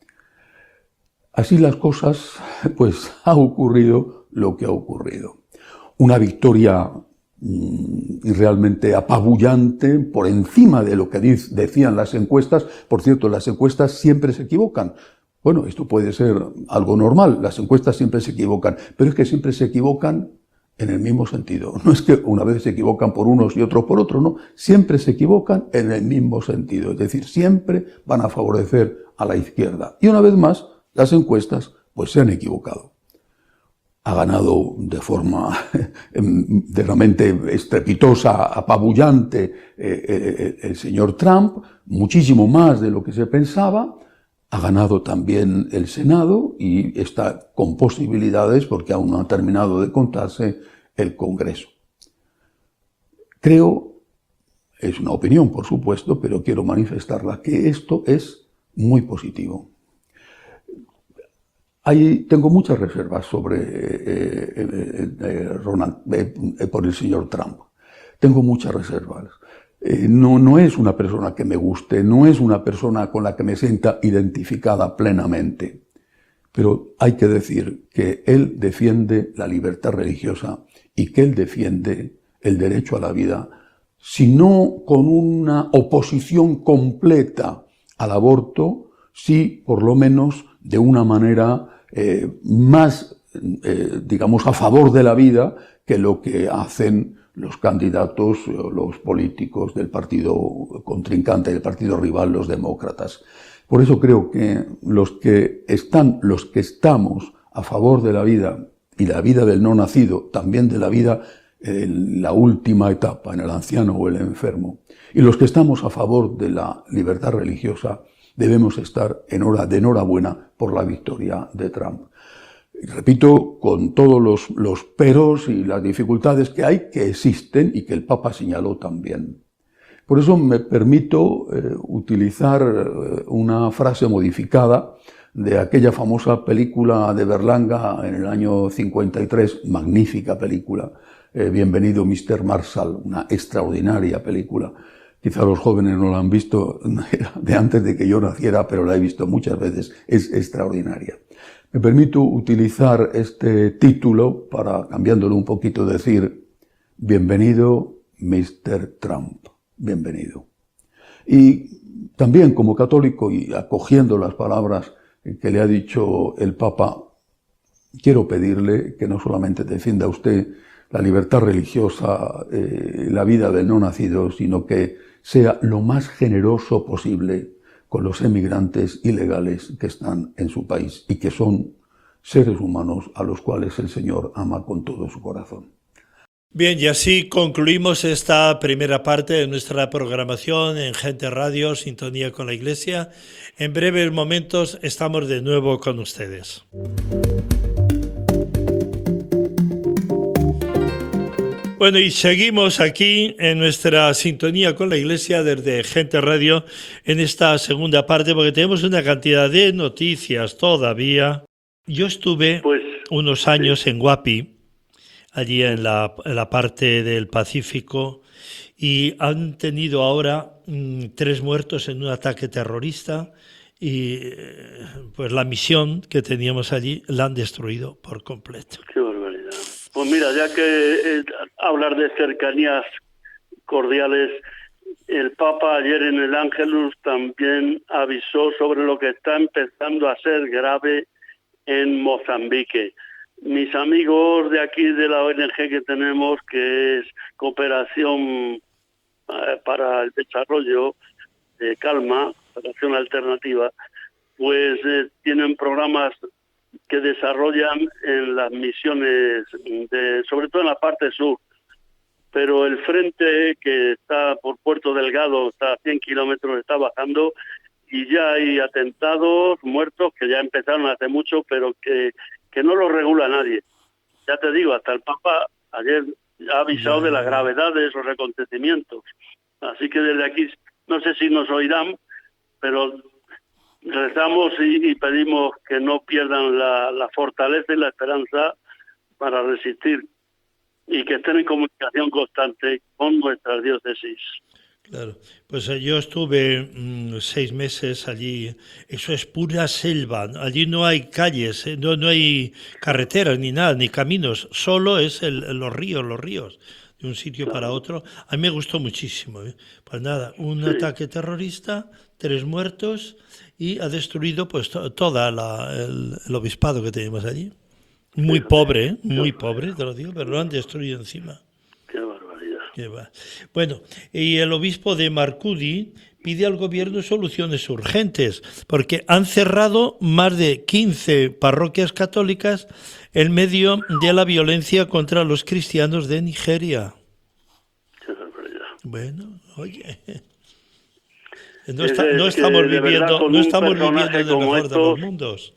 Así las cosas, pues ha ocurrido lo que ha ocurrido. Una victoria mmm, realmente apabullante, por encima de lo que decían las encuestas. Por cierto, las encuestas siempre se equivocan. Bueno, esto puede ser algo normal, las encuestas siempre se equivocan, pero es que siempre se equivocan en el mismo sentido. No es que una vez se equivocan por unos y otros por otros, no. Siempre se equivocan en el mismo sentido. Es decir, siempre van a favorecer a la izquierda. Y una vez más, las encuestas pues se han equivocado. Ha ganado de forma realmente estrepitosa, apabullante eh, eh, el señor Trump, muchísimo más de lo que se pensaba. Ha ganado también el Senado y está con posibilidades, porque aún no ha terminado de contarse, el Congreso. Creo, es una opinión por supuesto, pero quiero manifestarla, que esto es muy positivo. Hay, tengo muchas reservas sobre eh, eh, eh, Ronald, eh, por el señor Trump. Tengo muchas reservas. Eh, no, no es una persona que me guste, no es una persona con la que me sienta identificada plenamente. Pero hay que decir que él defiende la libertad religiosa y que él defiende el derecho a la vida, si no con una oposición completa al aborto, sí por lo menos de una manera eh, más, eh, digamos, a favor de la vida que lo que hacen los candidatos, los políticos del partido contrincante, del partido rival, los demócratas. Por eso creo que los que están, los que estamos a favor de la vida y la vida del no nacido, también de la vida en la última etapa, en el anciano o el enfermo, y los que estamos a favor de la libertad religiosa, debemos estar en hora de enhorabuena por la victoria de Trump. Y repito, con todos los, los peros y las dificultades que hay, que existen y que el Papa señaló también. Por eso me permito eh, utilizar eh, una frase modificada de aquella famosa película de Berlanga en el año cincuenta y tres, magnífica película, eh, Bienvenido mister Marshall, una extraordinaria película. Quizá los jóvenes no la han visto de antes de que yo naciera, pero la he visto muchas veces, es extraordinaria. Me permito utilizar este título para, cambiándolo un poquito, decir, bienvenido mister Trump, bienvenido. Y también como católico, y acogiendo las palabras que le ha dicho el Papa, quiero pedirle que no solamente defienda usted la libertad religiosa, eh, la vida del no nacido, sino que sea lo más generoso posible con los emigrantes ilegales que están en su país y que son seres humanos a los cuales el Señor ama con todo su corazón. Bien, y así concluimos esta primera parte de nuestra programación en Gente Radio, Sintonía con la Iglesia. En breves momentos estamos de nuevo con ustedes. Bueno, y seguimos aquí en nuestra sintonía con la Iglesia desde Gente Radio en esta segunda parte, porque tenemos una cantidad de noticias todavía. Yo estuve Pues, unos años en Guapi, allí en la, en la parte del Pacífico, y han tenido ahora mmm, tres muertos en un ataque terrorista, y pues la misión que teníamos allí la han destruido por completo. Qué barbaridad. Pues mira, ya que eh, hablar de cercanías cordiales, el Papa ayer en el Ángelus también avisó sobre lo que está empezando a ser grave en Mozambique. Mis amigos de aquí de la O N G que tenemos, que es Cooperación eh, para el Desarrollo de Calma, Cooperación Alternativa, pues eh, tienen programas que desarrollan en las misiones, de, sobre todo en la parte sur. Pero el frente que está por Puerto Delgado, está a cien kilómetros, está bajando y ya hay atentados, muertos, que ya empezaron hace mucho, pero que, que no lo regula nadie. Ya te digo, hasta el Papa ayer ha avisado de la gravedad de esos acontecimientos. Así que desde aquí, no sé si nos oirán, pero rezamos y, y pedimos que no pierdan la, la fortaleza y la esperanza para resistir y que estén en comunicación constante con nuestras diócesis. Claro, pues yo estuve mmm, seis meses allí, eso es pura selva, allí no hay calles, eh, no, no hay carreteras ni nada, ni caminos, solo es el, los ríos, los ríos, de un sitio claro. para otro. A mí me gustó muchísimo, ¿eh? Pues nada, un sí. ataque terrorista, tres muertos y ha destruido pues to- toda la, el, el obispado que tenemos allí. Muy sí. pobre, ¿eh? muy pobre, te lo digo, pero lo han destruido encima. Qué barbaridad. qué va. Bueno, y el obispo de Marcudi pide al gobierno soluciones urgentes, porque han cerrado más de quince parroquias católicas en medio de la violencia contra los cristianos de Nigeria. Qué barbaridad. Bueno, oye, no, Es- está- es no que, estamos de verdad, viviendo, con no un estamos viviendo personaje en el como mejor de estos, los mundos.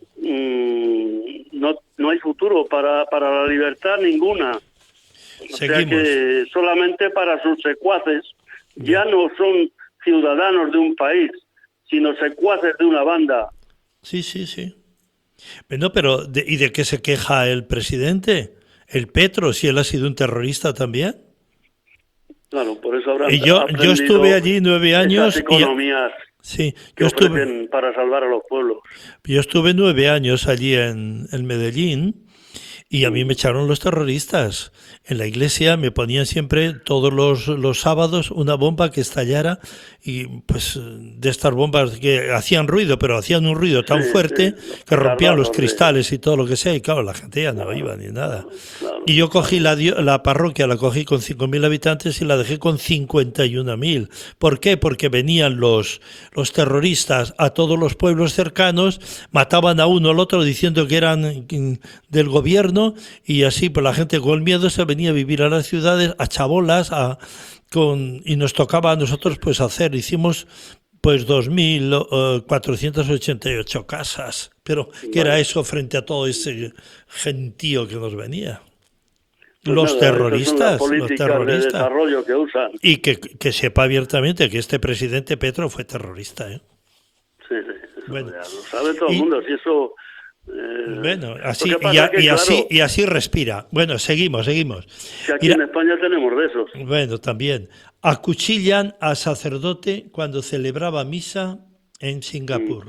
mm, no, no hay futuro para, para la libertad ninguna. O sea Seguimos. que solamente para sus secuaces ya no son ciudadanos de un país, sino secuaces de una banda. Sí, sí, sí. Bueno, pero de- ¿y de qué se queja el presidente? El Petro, si él ha sido un terrorista también. Claro, por eso habrán Y yo, yo aprendido estuve allí nueve años esas y economías sí, que yo estuve, ofrecen para salvar a los pueblos. yo estuve nueve años allí en, en Medellín y a mí me echaron los terroristas. En la iglesia me ponían siempre todos los, los sábados una bomba que estallara y pues de estas bombas que hacían ruido, pero hacían un ruido tan Sí, fuerte sí, los que rompían los petardazos de- cristales y todo lo que sea y claro, la gente ya no iba ni nada. Claro. Y yo cogí la, dio- la parroquia, la cogí con cinco mil habitantes y la dejé con cincuenta y un mil. ¿Por qué? Porque venían los, los terroristas a todos los pueblos cercanos, mataban a uno al otro diciendo que eran mm, del gobierno y así pues la gente con miedo se venía a vivir a las ciudades, a chabolas, a, con, y nos tocaba a nosotros pues hacer, hicimos pues dos mil cuatrocientas ochenta y ocho casas, pero ¿qué era eso frente a todo ese gentío que nos venía? Pues Los nada, terroristas, esas son las los políticas de terroristas. desarrollo que usan. Y que, que sepa abiertamente que este presidente Petro fue terrorista, ¿eh? Sí, sí, eso Bueno. ya lo sabe todo el Y- mundo. Si eso, eh, Bueno, lo así que pasa y, a- es que, y así claro, y así respira. Bueno, seguimos, seguimos. que aquí Mira, en España tenemos de esos. bueno, también acuchillan a sacerdote cuando celebraba misa en Singapur.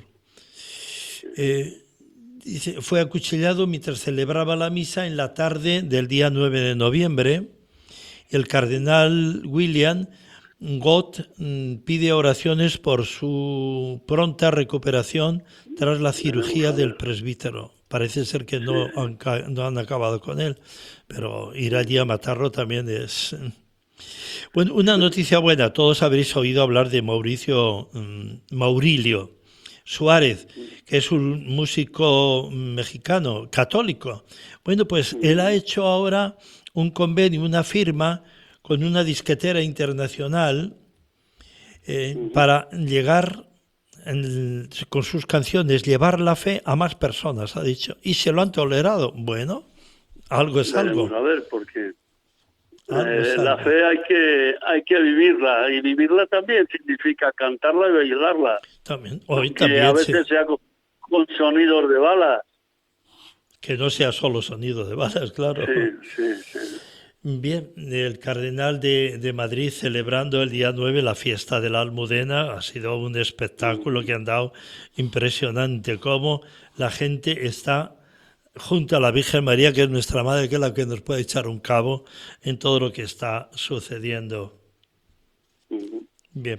Eh, dice, fue acuchillado mientras celebraba la misa en la tarde del día nueve de noviembre. El cardenal William Gott mm, pide oraciones por su pronta recuperación tras la cirugía del presbítero. Parece ser que no han, ca- no han acabado con él, pero ir allí a matarlo también es... Bueno, una noticia buena. Todos habréis oído hablar de Mauricio mm, Maurilio Suárez, que es un músico mexicano católico. Bueno, pues él ha hecho ahora un convenio, una firma con una disquetera internacional eh, para llegar en- con sus canciones, llevar la fe a más personas, ha dicho. Y se lo han tolerado. Bueno, algo es algo. Veremos a ver, porque Algo eh, es la algo. fe hay que hay que vivirla, y vivirla también significa cantarla y bailarla. También, hoy Que también, a sí. veces sea con, con sonidos de balas. Que no sea solo sonido de balas, claro. Sí, sí, sí. Bien, el cardenal de, de Madrid celebrando el día nueve la fiesta de la Almudena, ha sido un espectáculo que han dado impresionante, cómo la gente está junto a la Virgen María, que es nuestra madre, que es la que nos puede echar un cabo en todo lo que está sucediendo. Ujú. Bien.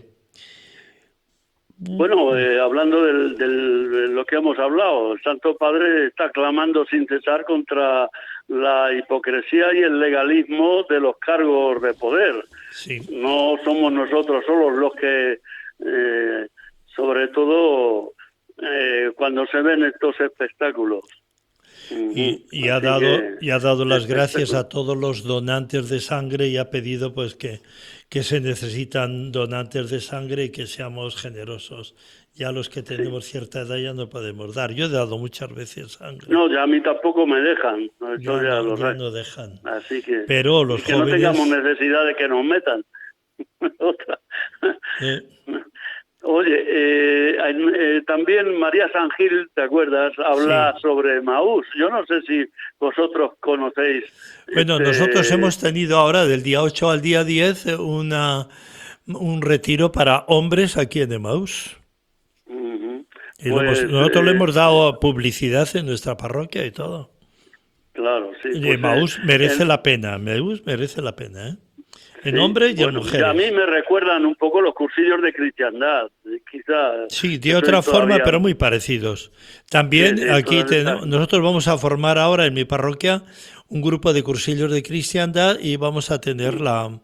Bueno, eh, hablando del, del- de lo que hemos hablado, el Santo Padre está clamando sin cesar contra la hipocresía y el legalismo de los cargos de poder. Sí. No somos nosotros solos los que, eh, sobre todo eh, cuando se ven estos espectáculos. Y, y ha Así dado que- y ha dado las este- gracias a todos los donantes de sangre y ha pedido pues que, que se necesitan donantes de sangre y que seamos generosos. Ya los que tenemos cierta edad ya no podemos dar. Yo he dado muchas veces sangre. No, ya a mí tampoco me dejan. ¿no? ya Eso ya no, lo ya sé. no dejan. Así que, Pero los que no jóvenes... tengamos necesidad de que nos metan. Otra. eh, Oye, eh, eh, también María San Gil, ¿te acuerdas? Habla Sí. sobre Maús. Yo no sé si vosotros conocéis. bueno, este, nosotros hemos tenido ahora del día ocho al día diez una, un retiro para hombres aquí en Emmaús. Ujú. Y lo hemos- Pues, nosotros le eh, hemos dado publicidad en nuestra parroquia y todo. Claro, sí. Y pues, Emmaús eh, merece el- la pena, Emmaús merece la pena, ¿eh? En sí, hombres y en bueno, mujeres. A mí me recuerdan un poco los cursillos de cristiandad. eh, Quizá. Sí, de estoy otra forma, todavía- pero muy parecidos. También Sí, sí, aquí todas tenemos- estas- nosotros vamos a formar ahora en mi parroquia un grupo de cursillos de cristiandad y vamos a tener la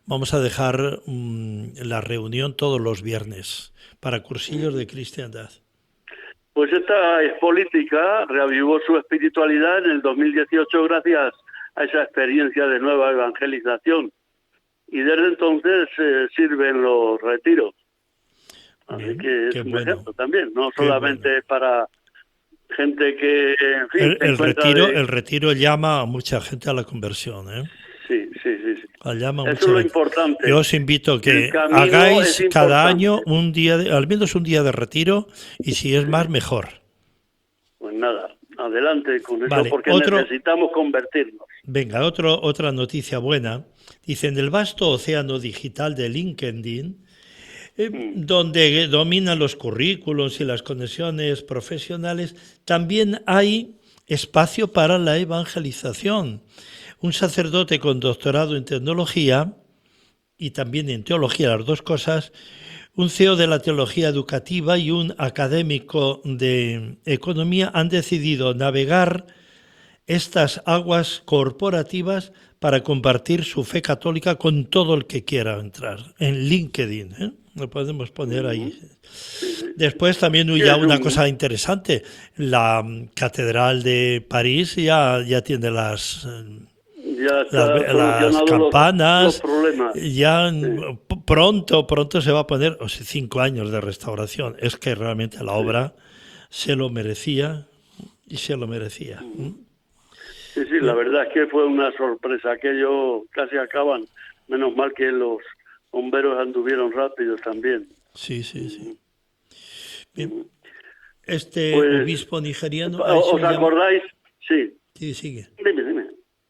vamos a dejar um, la reunión todos los viernes para cursillos de cristiandad. Pues esta política reavivó su espiritualidad en el dos mil dieciocho gracias a esa experiencia de nueva evangelización. Y desde entonces eh, sirven los retiros. Así Bien, que es qué un bueno. ejemplo también, no Qué solamente bueno. para gente que, en fin, El, se el encuentra retiro, de- el retiro llama a mucha gente a la conversión, ¿eh? Sí, sí, sí, sí. Llama a Eso mucha es lo gente. importante. Yo os invito a que El camino hagáis es cada importante. año un día, de- al menos un día de retiro, y si es más, mejor. Pues nada, adelante con eso, Vale, porque otro- necesitamos convertirnos. Venga, otro, otra noticia buena. Dice, en el vasto océano digital de LinkedIn, eh, Mm. donde dominan los currículos y las conexiones profesionales, también hay espacio para la evangelización. Un sacerdote con doctorado en tecnología y también en teología, las dos cosas, un C E O de la teología educativa y un académico de economía han decidido navegar estas aguas corporativas para compartir su fe católica con todo el que quiera entrar en LinkedIn, ¿eh? Lo podemos poner ahí. Después también Sí, ya es una un- cosa interesante, la mm, Catedral de París ya, ya tiene las, eh, Ya está las, las solucionado los, campanas, los problemas. ya Sí. p- pronto, pronto se va a poner, o sea, cinco años de restauración. Es que realmente la obra se lo merecía y se lo merecía. ¿Mm? Sí, sí, la verdad es que fue una sorpresa. Aquello casi acaban. Menos mal que los bomberos anduvieron rápidos también. Sí, sí, sí. Bien. Este Pues, obispo nigeriano ha hecho ¿Os un llam- acordáis? Sí, Sí, sigue. dime, dime.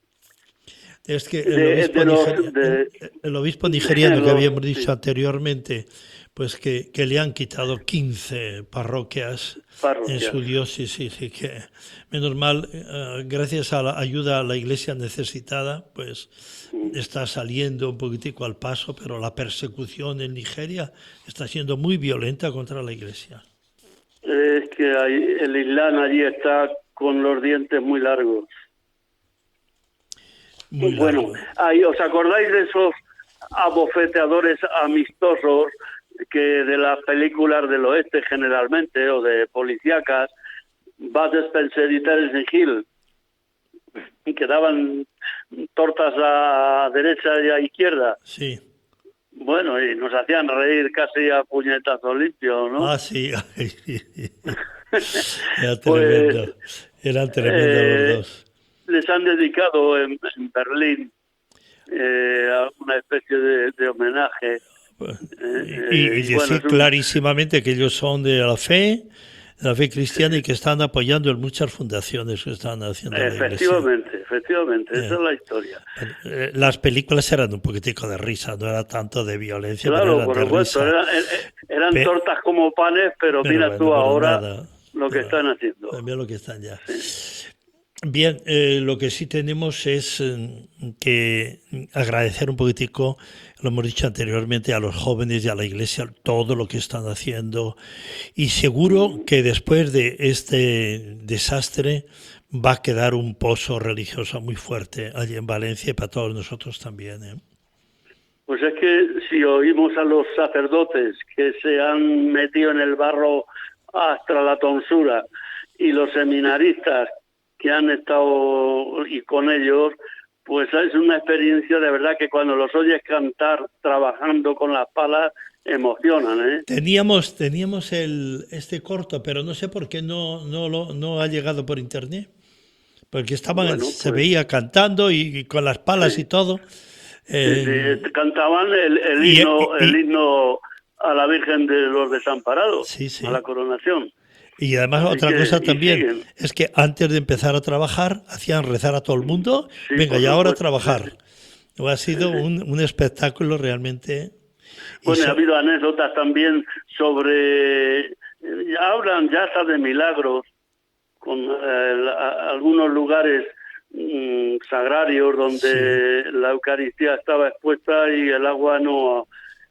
Es que el De- obispo, de los- nigeria- de- el obispo nigeriano de que los- habíamos dicho sí. anteriormente, pues que, que le han quitado quince parroquias Parroquias. en su diócesis y que, menos mal, eh, gracias a la ayuda a la iglesia necesitada, pues está saliendo un poquitico al paso, pero la persecución en Nigeria está siendo muy violenta contra la iglesia. Es que ahí- el Islam allí está con los dientes muy largos. Muy Bueno, largo. ahí, ¿os acordáis de esos abofeteadores amistosos que de las películas del oeste generalmente, o de policíacas, Bud Spencer y Terence Hill, que daban tortas a derecha y a izquierda? Sí. Bueno, y nos hacían reír casi a puñetazo limpio, ¿no? Ah, sí. Era Pues, tremendo. Eran tremendos eh, los dos. Les han dedicado en, en Berlín eh, a una especie de, de homenaje. Y, y eh, decir bueno, es un- clarísimamente que ellos son de la fe, de la fe cristiana y que están apoyando en muchas fundaciones que están haciendo la iglesia. Efectivamente, efectivamente, esa Eh. es la historia. Eh, Las películas eran un poquitico de risa, no era tanto de violencia, pero Claro, eran por de supuesto, risa. eran, er- eran Pe- tortas como panes, pero, Pero mira bueno, tú pero ahora nada, lo que pero- están haciendo. También lo que están ya. Bien, eh, lo que sí tenemos es eh, que agradecer un poquitico, lo hemos dicho anteriormente, a los jóvenes y a la iglesia todo lo que están haciendo. Y seguro que después de este desastre va a quedar un pozo religioso muy fuerte allí en Valencia y para todos nosotros también, ¿eh? Pues es que si oímos a los sacerdotes que se han metido en el barro hasta la tonsura y los seminaristas que han estado y con ellos, pues es una experiencia de verdad que cuando los oyes cantar trabajando con las palas emocionan, ¿eh? Teníamos, teníamos el, este corto, pero no sé por qué no, no, lo, no ha llegado por internet. Porque estaban, Bueno, se pues- veía cantando y, y con las palas Sí. y todo. Sí, Eh, sí, cantaban el, el y- himno, y- el himno a la Virgen de los Desamparados, Sí, sí. a la coronación. Y además Así otra que- cosa y también siguen. es que antes de empezar a trabajar hacían rezar a todo el mundo, Sí, venga, por y ahora a supuesto, trabajar. sí, Ha sido un, un espectáculo realmente. y Bueno, y so- ha habido anécdotas también sobre, ya hablan ya hasta de milagros, con eh, la- algunos lugares mm, sagrarios donde la Eucaristía estaba expuesta y el agua no,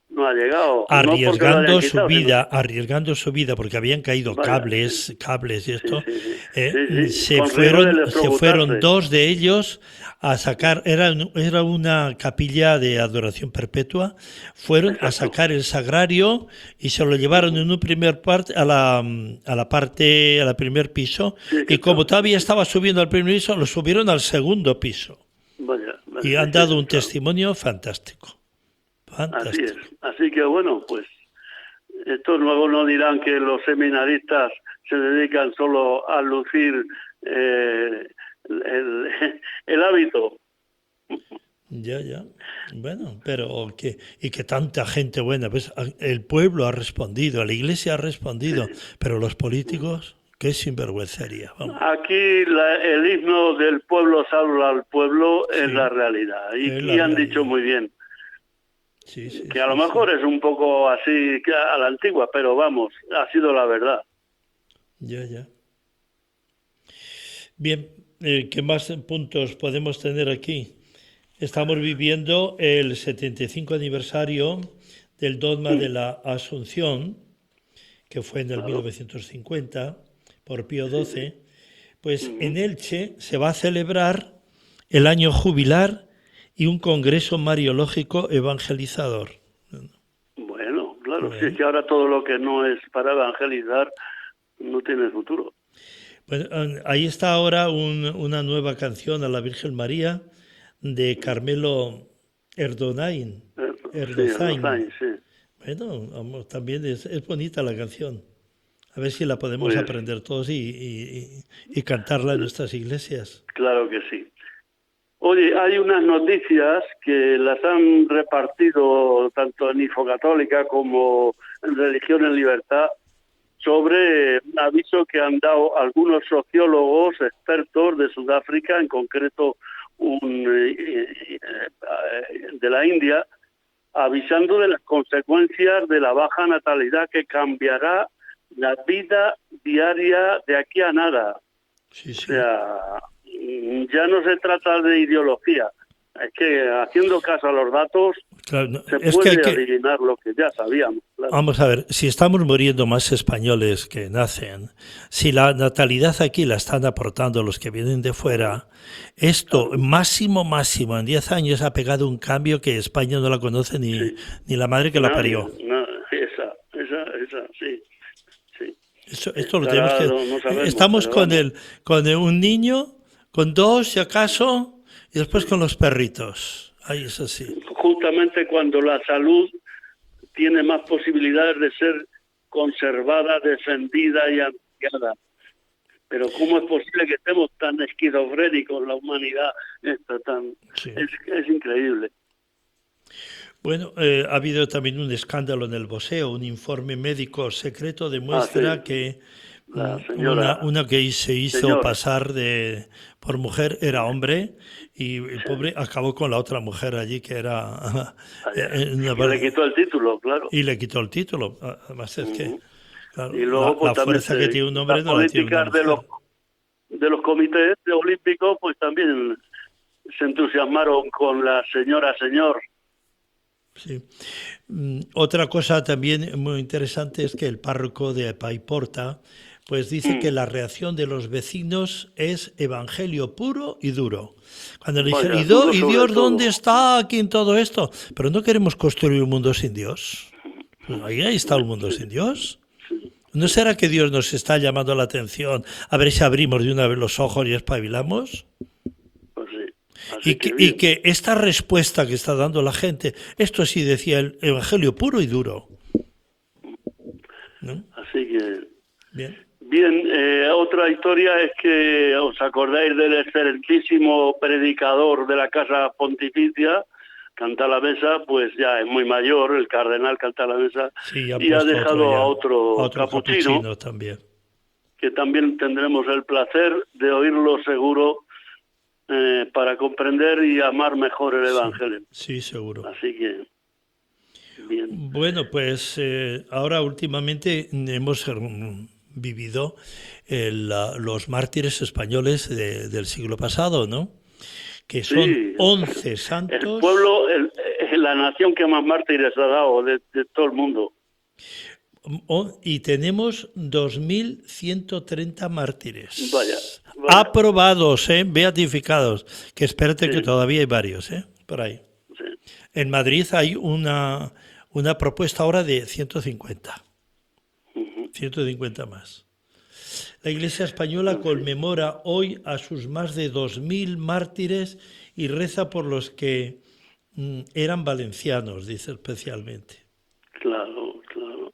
no ha llegado. Arriesgando no lo hayan su quitado, vida, arriesgando su vida, porque habían caído Vaya, cables, sí. cables y esto, Sí, sí, sí. eh, Sí, sí, se con riesgo de fueron, se electrocutarse. fueron dos de ellos a sacar, era, era una capilla de adoración perpetua, fueron a Exacto. sacar el sagrario y se lo llevaron en un primer parte a la, a la parte, a la primer piso, Sí, que y como está- todavía estaba subiendo al primer piso, lo subieron al segundo piso. Vaya, vaya, Y han sí, dado un claro. testimonio fantástico. Así es. Fantástico. Así que bueno, pues estos luego no dirán que los seminaristas se dedican solo a lucir eh, el, el hábito. Ya, ya. Bueno, pero que y que tanta gente buena, pues el pueblo ha respondido, la iglesia ha respondido, pero los políticos, qué sinvergüencería. Vamos. Aquí la- el himno del pueblo salva al pueblo Sí, es la realidad. Y, es y la han realidad. dicho muy bien. Sí, sí, Que a sí, lo sí. mejor es un poco así que a la antigua, pero vamos, ha sido la verdad. Ya, ya. Bien, eh, ¿qué más puntos podemos tener aquí? Estamos viviendo el setenta y cinco aniversario del dogma de la Asunción, que fue en el mil novecientos cincuenta por Pío doce. Pues en Elche se va a celebrar el año jubilar y un congreso mariológico evangelizador. Bueno, claro, Bueno. si es que ahora todo lo que no es para evangelizar no tiene futuro. Bueno, ahí está ahora un- una nueva canción a la Virgen María de Carmelo Erdonain. Eh, Erdozain. Sí, Erdozain, sí. Bueno, vamos, también es, es bonita la canción. A ver si la podemos Pues- aprender todos y, y- y- y cantarla en nuestras iglesias. Claro que sí. Oye, hay unas noticias que las han repartido tanto en Infocatólica como en Religión en Libertad sobre un aviso que han dado algunos sociólogos expertos de Sudáfrica, en concreto un eh, eh, eh, de la India, avisando de las consecuencias de la baja natalidad que cambiará la vida diaria de aquí a nada. Sí, O sí. sea, mm, ya no se trata de ideología. Es que haciendo caso a los datos Claro, no, se es que puede hay que, adivinar lo que ya sabíamos. Claro. vamos a ver, si estamos muriendo más españoles que nacen, si la natalidad aquí la están aportando los que vienen de fuera, esto máximo, máximo, en diez años ha pegado un cambio que España no la conoce ni, Sí. ni la madre que la Nadie, parió. na- esa, esa, esa, sí. sí. Esto, esto lo Estará, tenemos que... no- no sabemos, estamos pero con, vamos. el, con el- un niño, con dos si acaso, y después con los perritos. Ahí es así. Justamente cuando la salud tiene más posibilidades de ser conservada, defendida y ampliada. Pero ¿cómo es posible que estemos tan esquizofrénicos la humanidad? Esta tan Sí. es, es increíble. Bueno, eh, ha habido también un escándalo en el boxeo. Un informe médico secreto demuestra Ah, sí. que La mm, señora- una, una que se hizo Señor. pasar de por mujer era hombre y el pobre acabó con la otra mujer allí que era eh, una Que le quitó el título, claro. y le quitó el título. Además es que Ujú. claro, Y luego, la, pues, la también fuerza se- que tiene un hombre las no la tiene una políticas de los, mujer. de los comités olímpicos, pues también se entusiasmaron con la señora señor. Sí. Mm, Otra cosa también muy interesante es que el párroco de Paiporta pues dice Mm. que la reacción de los vecinos es evangelio puro y duro. Cuando le Vaya, dicen, ¿y, do- duro y sobre Dios todo. dónde está aquí en todo esto? Pero no queremos construir un mundo sin Dios. Pues ahí, ahí está un mundo sin Dios. ¿No será que Dios nos está llamando la atención a ver si abrimos de una vez los ojos y espabilamos? Pues sí. Así Y que, y bien. que esta respuesta que está dando la gente, esto sí decía el evangelio puro y duro. ¿No? Así que... Bien. Bien, eh, otra historia es que os acordáis del excelentísimo predicador de la Casa Pontificia, Cantalamessa, pues ya es muy mayor, el cardenal Cantalamessa, Sí, y ha puesto dejado ya, a otro, otro capuchino, capuchino también. que también tendremos el placer de oírlo seguro eh, para comprender y amar mejor el Evangelio. Sí, seguro. Así que, bien. Bueno, pues eh, ahora últimamente hemos mm, vivido eh, la- los mártires españoles de- del siglo pasado, ¿no? Que son Sí. once El santos. pueblo, el, el la nación que más mártires ha dado de, de todo el mundo. Oh, y tenemos dos mil ciento treinta mártires. Vaya, vaya. Aprobados, ¿eh? Beatificados. Que espérate Sí. que todavía hay varios, ¿eh? Por ahí. Sí. En Madrid hay una, una propuesta ahora de ciento cincuenta. ciento cincuenta más. La Iglesia Española conmemora hoy a sus más de dos mil mártires y reza por los que mm, eran valencianos, dice especialmente. Claro, claro.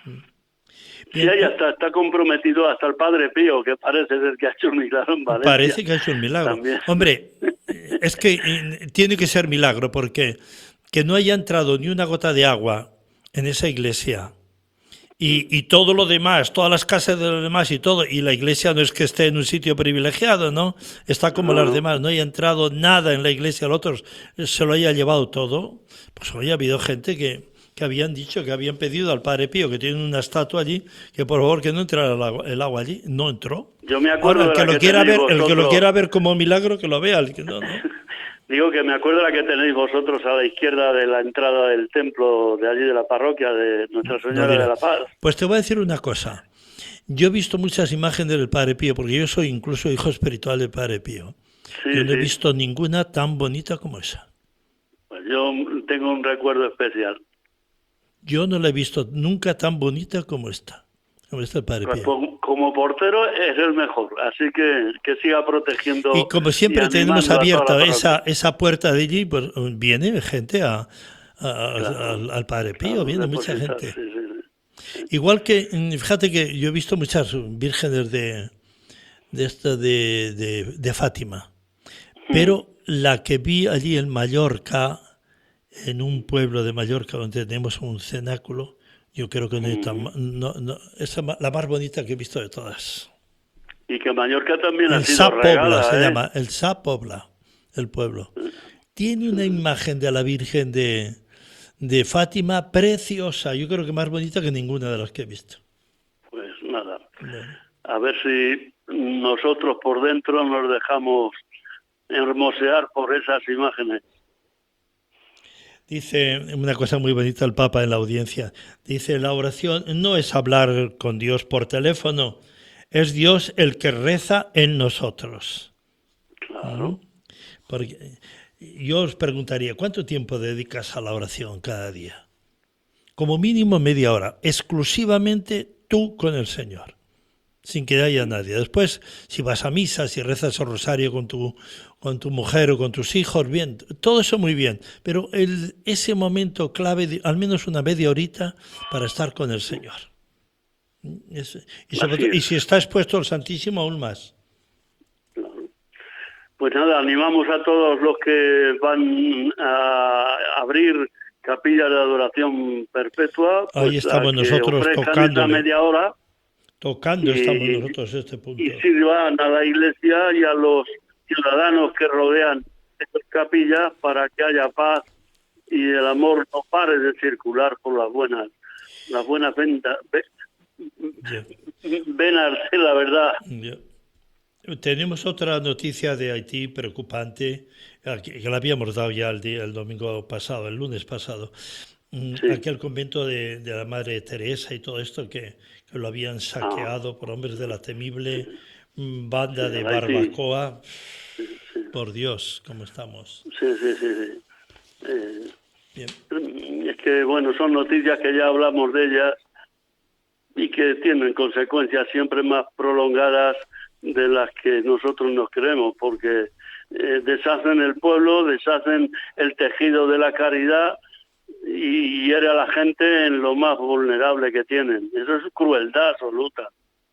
Sí, Bien, ahí hasta, está comprometido hasta el Padre Pío, que parece ser que ha hecho un milagro en Valencia. Parece que ha hecho un milagro. También. Hombre, es que eh, tiene que ser milagro, porque que no haya entrado ni una gota de agua en esa iglesia y, y todo lo demás, todas las casas de los demás y todo, y la iglesia no es que esté en un sitio privilegiado, ¿no? Está como No, las no. demás, no haya entrado nada en la iglesia, el otro se lo haya llevado todo. Pues hoy ha habido gente que, que habían dicho, que habían pedido al Padre Pío, que tiene una estatua allí, que por favor que no entrara el agua, el agua allí. No entró. Yo me acuerdo Ahora, el de que la lo que quiera ver, tenéis el que lo vosotros. quiera ver como milagro, que lo vea. El que no, no. Digo que me acuerdo la que tenéis vosotros a la izquierda de la entrada del templo de allí de la parroquia de Nuestra No Señora dirá. de la Paz. Pues te voy a decir una cosa. Yo he visto muchas imágenes del Padre Pío, porque yo soy incluso hijo espiritual del Padre Pío. Sí, yo no he sí. visto ninguna tan bonita como esa. Pues yo tengo un recuerdo especial. Yo no la he visto nunca tan bonita como esta. Como esta del Padre Pues Pío. como, como portero es el mejor, así que que siga protegiendo. Y como siempre y tenemos animando a toda abierta la esa, parroquia. esa puerta de allí, pues viene gente a, a- Claro. al, al Padre Pío, Claro, viene mucha depositar, gente. sí, sí, sí. Igual que, mm, fíjate que yo he visto muchas vírgenes de, de esta de, de, de Fátima, pero la que vi allí en Mallorca, en un pueblo de Mallorca donde tenemos un cenáculo, yo creo que no, hay tan ma- no, no es la ma- la más bonita que he visto de todas. Y que Mallorca también ha El sido Sa Pobla regada, se ¿eh? llama, el Sa Pobla, el pueblo. Tiene una imagen de la Virgen de, de Fátima preciosa, yo creo que más bonita que ninguna de las que he visto. Pues nada, Bueno. a ver si nosotros por dentro nos dejamos hermosear por esas imágenes. Dice una cosa muy bonita el Papa en la audiencia. Dice, la oración no es hablar con Dios por teléfono, es Dios el que reza en nosotros. Claro. Porque yo os preguntaría, ¿cuánto tiempo dedicas a la oración cada día? Como mínimo media hora, exclusivamente tú con el Señor, sin que haya nadie. Después, si vas a misa, si rezas el rosario con tu, con tu mujer o con tus hijos, bien, todo eso muy bien. Pero el, ese momento clave, de, al menos una media horita, para estar con el Señor. Es- y, sobre Así todo- y es. si está expuesto al Santísimo, aún más. Claro. Pues nada, animamos a todos los que van a abrir capillas de adoración perpetua. Ahí pues, estamos a que nosotros ofrezcan esa tocándole. media hora Tocando Y- estamos nosotros este punto. y sirvan a la Iglesia y a los ciudadanos que rodean estas capillas para que haya paz y el amor no pare de circular por las buenas, las buenas ventas, Ya, venas de la verdad. ya. Tenemos otra noticia de Haití preocupante, eh, que que la habíamos dado ya el, día, el domingo pasado, el lunes pasado. Mm, Sí. Aquel convento de, de la Madre Teresa y todo esto que, que lo habían saqueado por hombres de la temible mm, banda Sí, de de Haití. Barbacoa. Por Dios, ¿cómo estamos? Sí, sí, sí. sí. Eh, Bien. es que, bueno, son noticias que ya hablamos de ellas y que tienen consecuencias siempre más prolongadas de las que nosotros nos creemos, porque eh, deshacen el pueblo, deshacen el tejido de la caridad y hiere a la gente en lo más vulnerable que tienen. Eso es crueldad absoluta.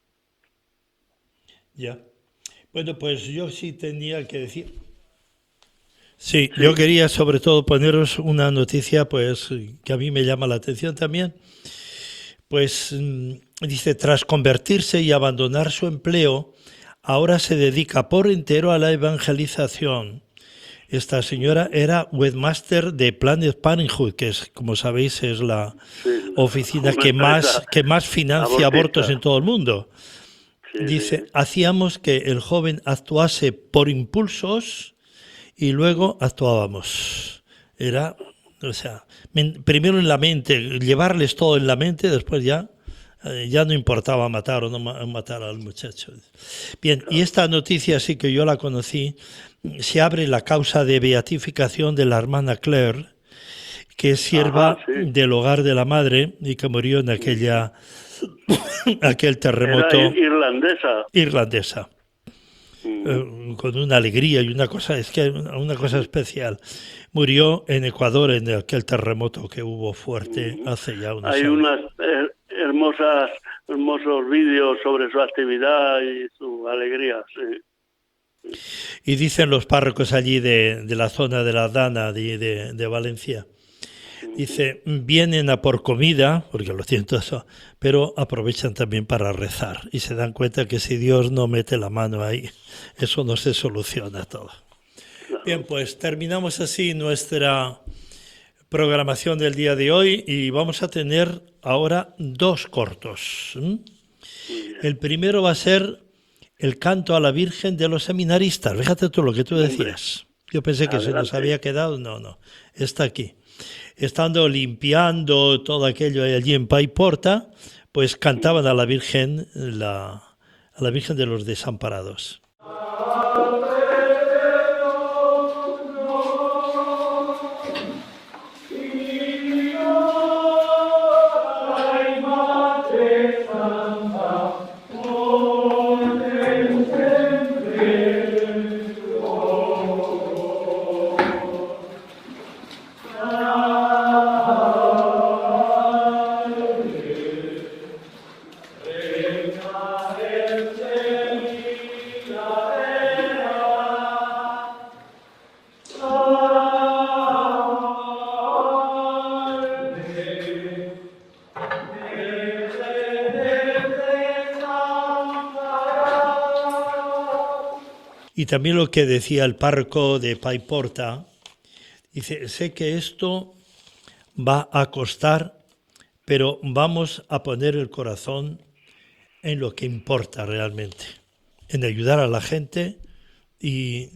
Ya. Bueno, pues yo sí tenía que decir. Sí, yo quería sobre todo poneros una noticia pues que a mí me llama la atención también. Pues mm, dice, tras convertirse y abandonar su empleo, ahora se dedica por entero a la evangelización. Esta señora era webmaster de Planned Parenthood, que es, como sabéis, es la Sí, oficina una que más, empresa que más financia abortista. abortos en todo el mundo. Sí, Dice, sí. hacíamos que el joven actuase por impulsos y luego actuábamos. Era O sea, men- primero en la mente, llevarles todo en la mente, después ya, eh, ya no importaba matar o no ma- matar al muchacho. Bien, y esta noticia sí que yo la conocí. Se abre la causa de beatificación de la hermana Claire, que es sierva Ajá, sí. del hogar de la madre y que murió en aquella aquel terremoto Era ir- irlandesa. irlandesa. Mm. Eh, con una alegría y una cosa, es que una una cosa especial. Murió en Ecuador en aquel terremoto que hubo fuerte hace ya unos Hay años. unas eh, hermosas, hermosos vídeos sobre su actividad y su alegría. Sí. Y dicen los párrocos allí de, de la zona de la Dana, de, de, de Valencia, dice, vienen a por comida, porque lo tienen todo eso, pero aprovechan también para rezar y se dan cuenta que si Dios no mete la mano ahí, eso no se soluciona todo. Bien, pues terminamos así nuestra programación del día de hoy y vamos a tener ahora dos cortos. ¿m? El primero va a ser el canto a la Virgen de los seminaristas. Fíjate tú lo que tú decías. Yo pensé que se nos Adelante. había quedado. No, no. Está aquí. Estando limpiando todo aquello allí en Paiporta, pues cantaban a la Virgen, la, a la Virgen de los Desamparados. Y también lo que decía el párroco de Paiporta, dice, sé que esto va a costar, pero vamos a poner el corazón en lo que importa realmente, en ayudar a la gente y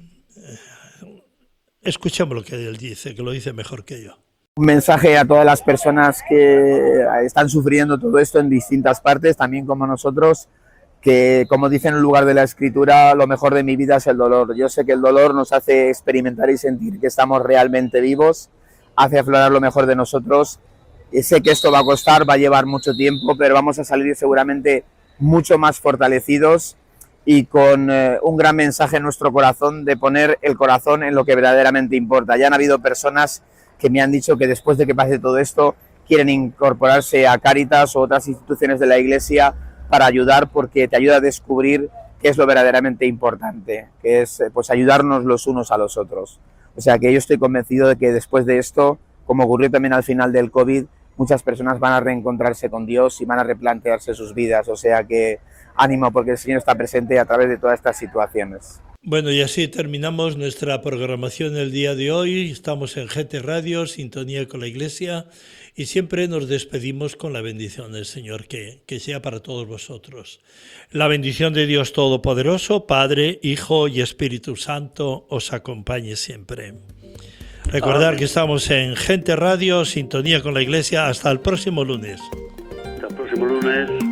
eh, escuchemos lo que él dice, que lo dice mejor que yo. Un mensaje a todas las personas que están sufriendo todo esto en distintas partes, también como nosotros, que como dice en el lugar de la escritura, lo mejor de mi vida es el dolor. Yo sé que el dolor nos hace experimentar y sentir que estamos realmente vivos, hace aflorar lo mejor de nosotros. Y sé que esto va a costar, va a llevar mucho tiempo, pero vamos a salir seguramente mucho más fortalecidos y con eh, un gran mensaje en nuestro corazón de poner el corazón en lo que verdaderamente importa. Ya han habido personas que me han dicho que después de que pase todo esto quieren incorporarse a Cáritas o otras instituciones de la Iglesia para ayudar, porque te ayuda a descubrir qué es lo verdaderamente importante, que es pues ayudarnos los unos a los otros. O sea que yo estoy convencido de que después de esto, como ocurrió también al final del COVID, muchas personas van a reencontrarse con Dios y van a replantearse sus vidas. O sea que ánimo, porque el Señor está presente a través de todas estas situaciones. Bueno, y así terminamos nuestra programación el día de hoy. Estamos en G T Radio, Sintonía con la Iglesia, y siempre nos despedimos con la bendición del Señor, que, que sea para todos vosotros. La bendición de Dios Todopoderoso, Padre, Hijo y Espíritu Santo, os acompañe siempre. Recordar que estamos en G T Radio, Sintonía con la Iglesia. Hasta el próximo lunes. Hasta el próximo lunes.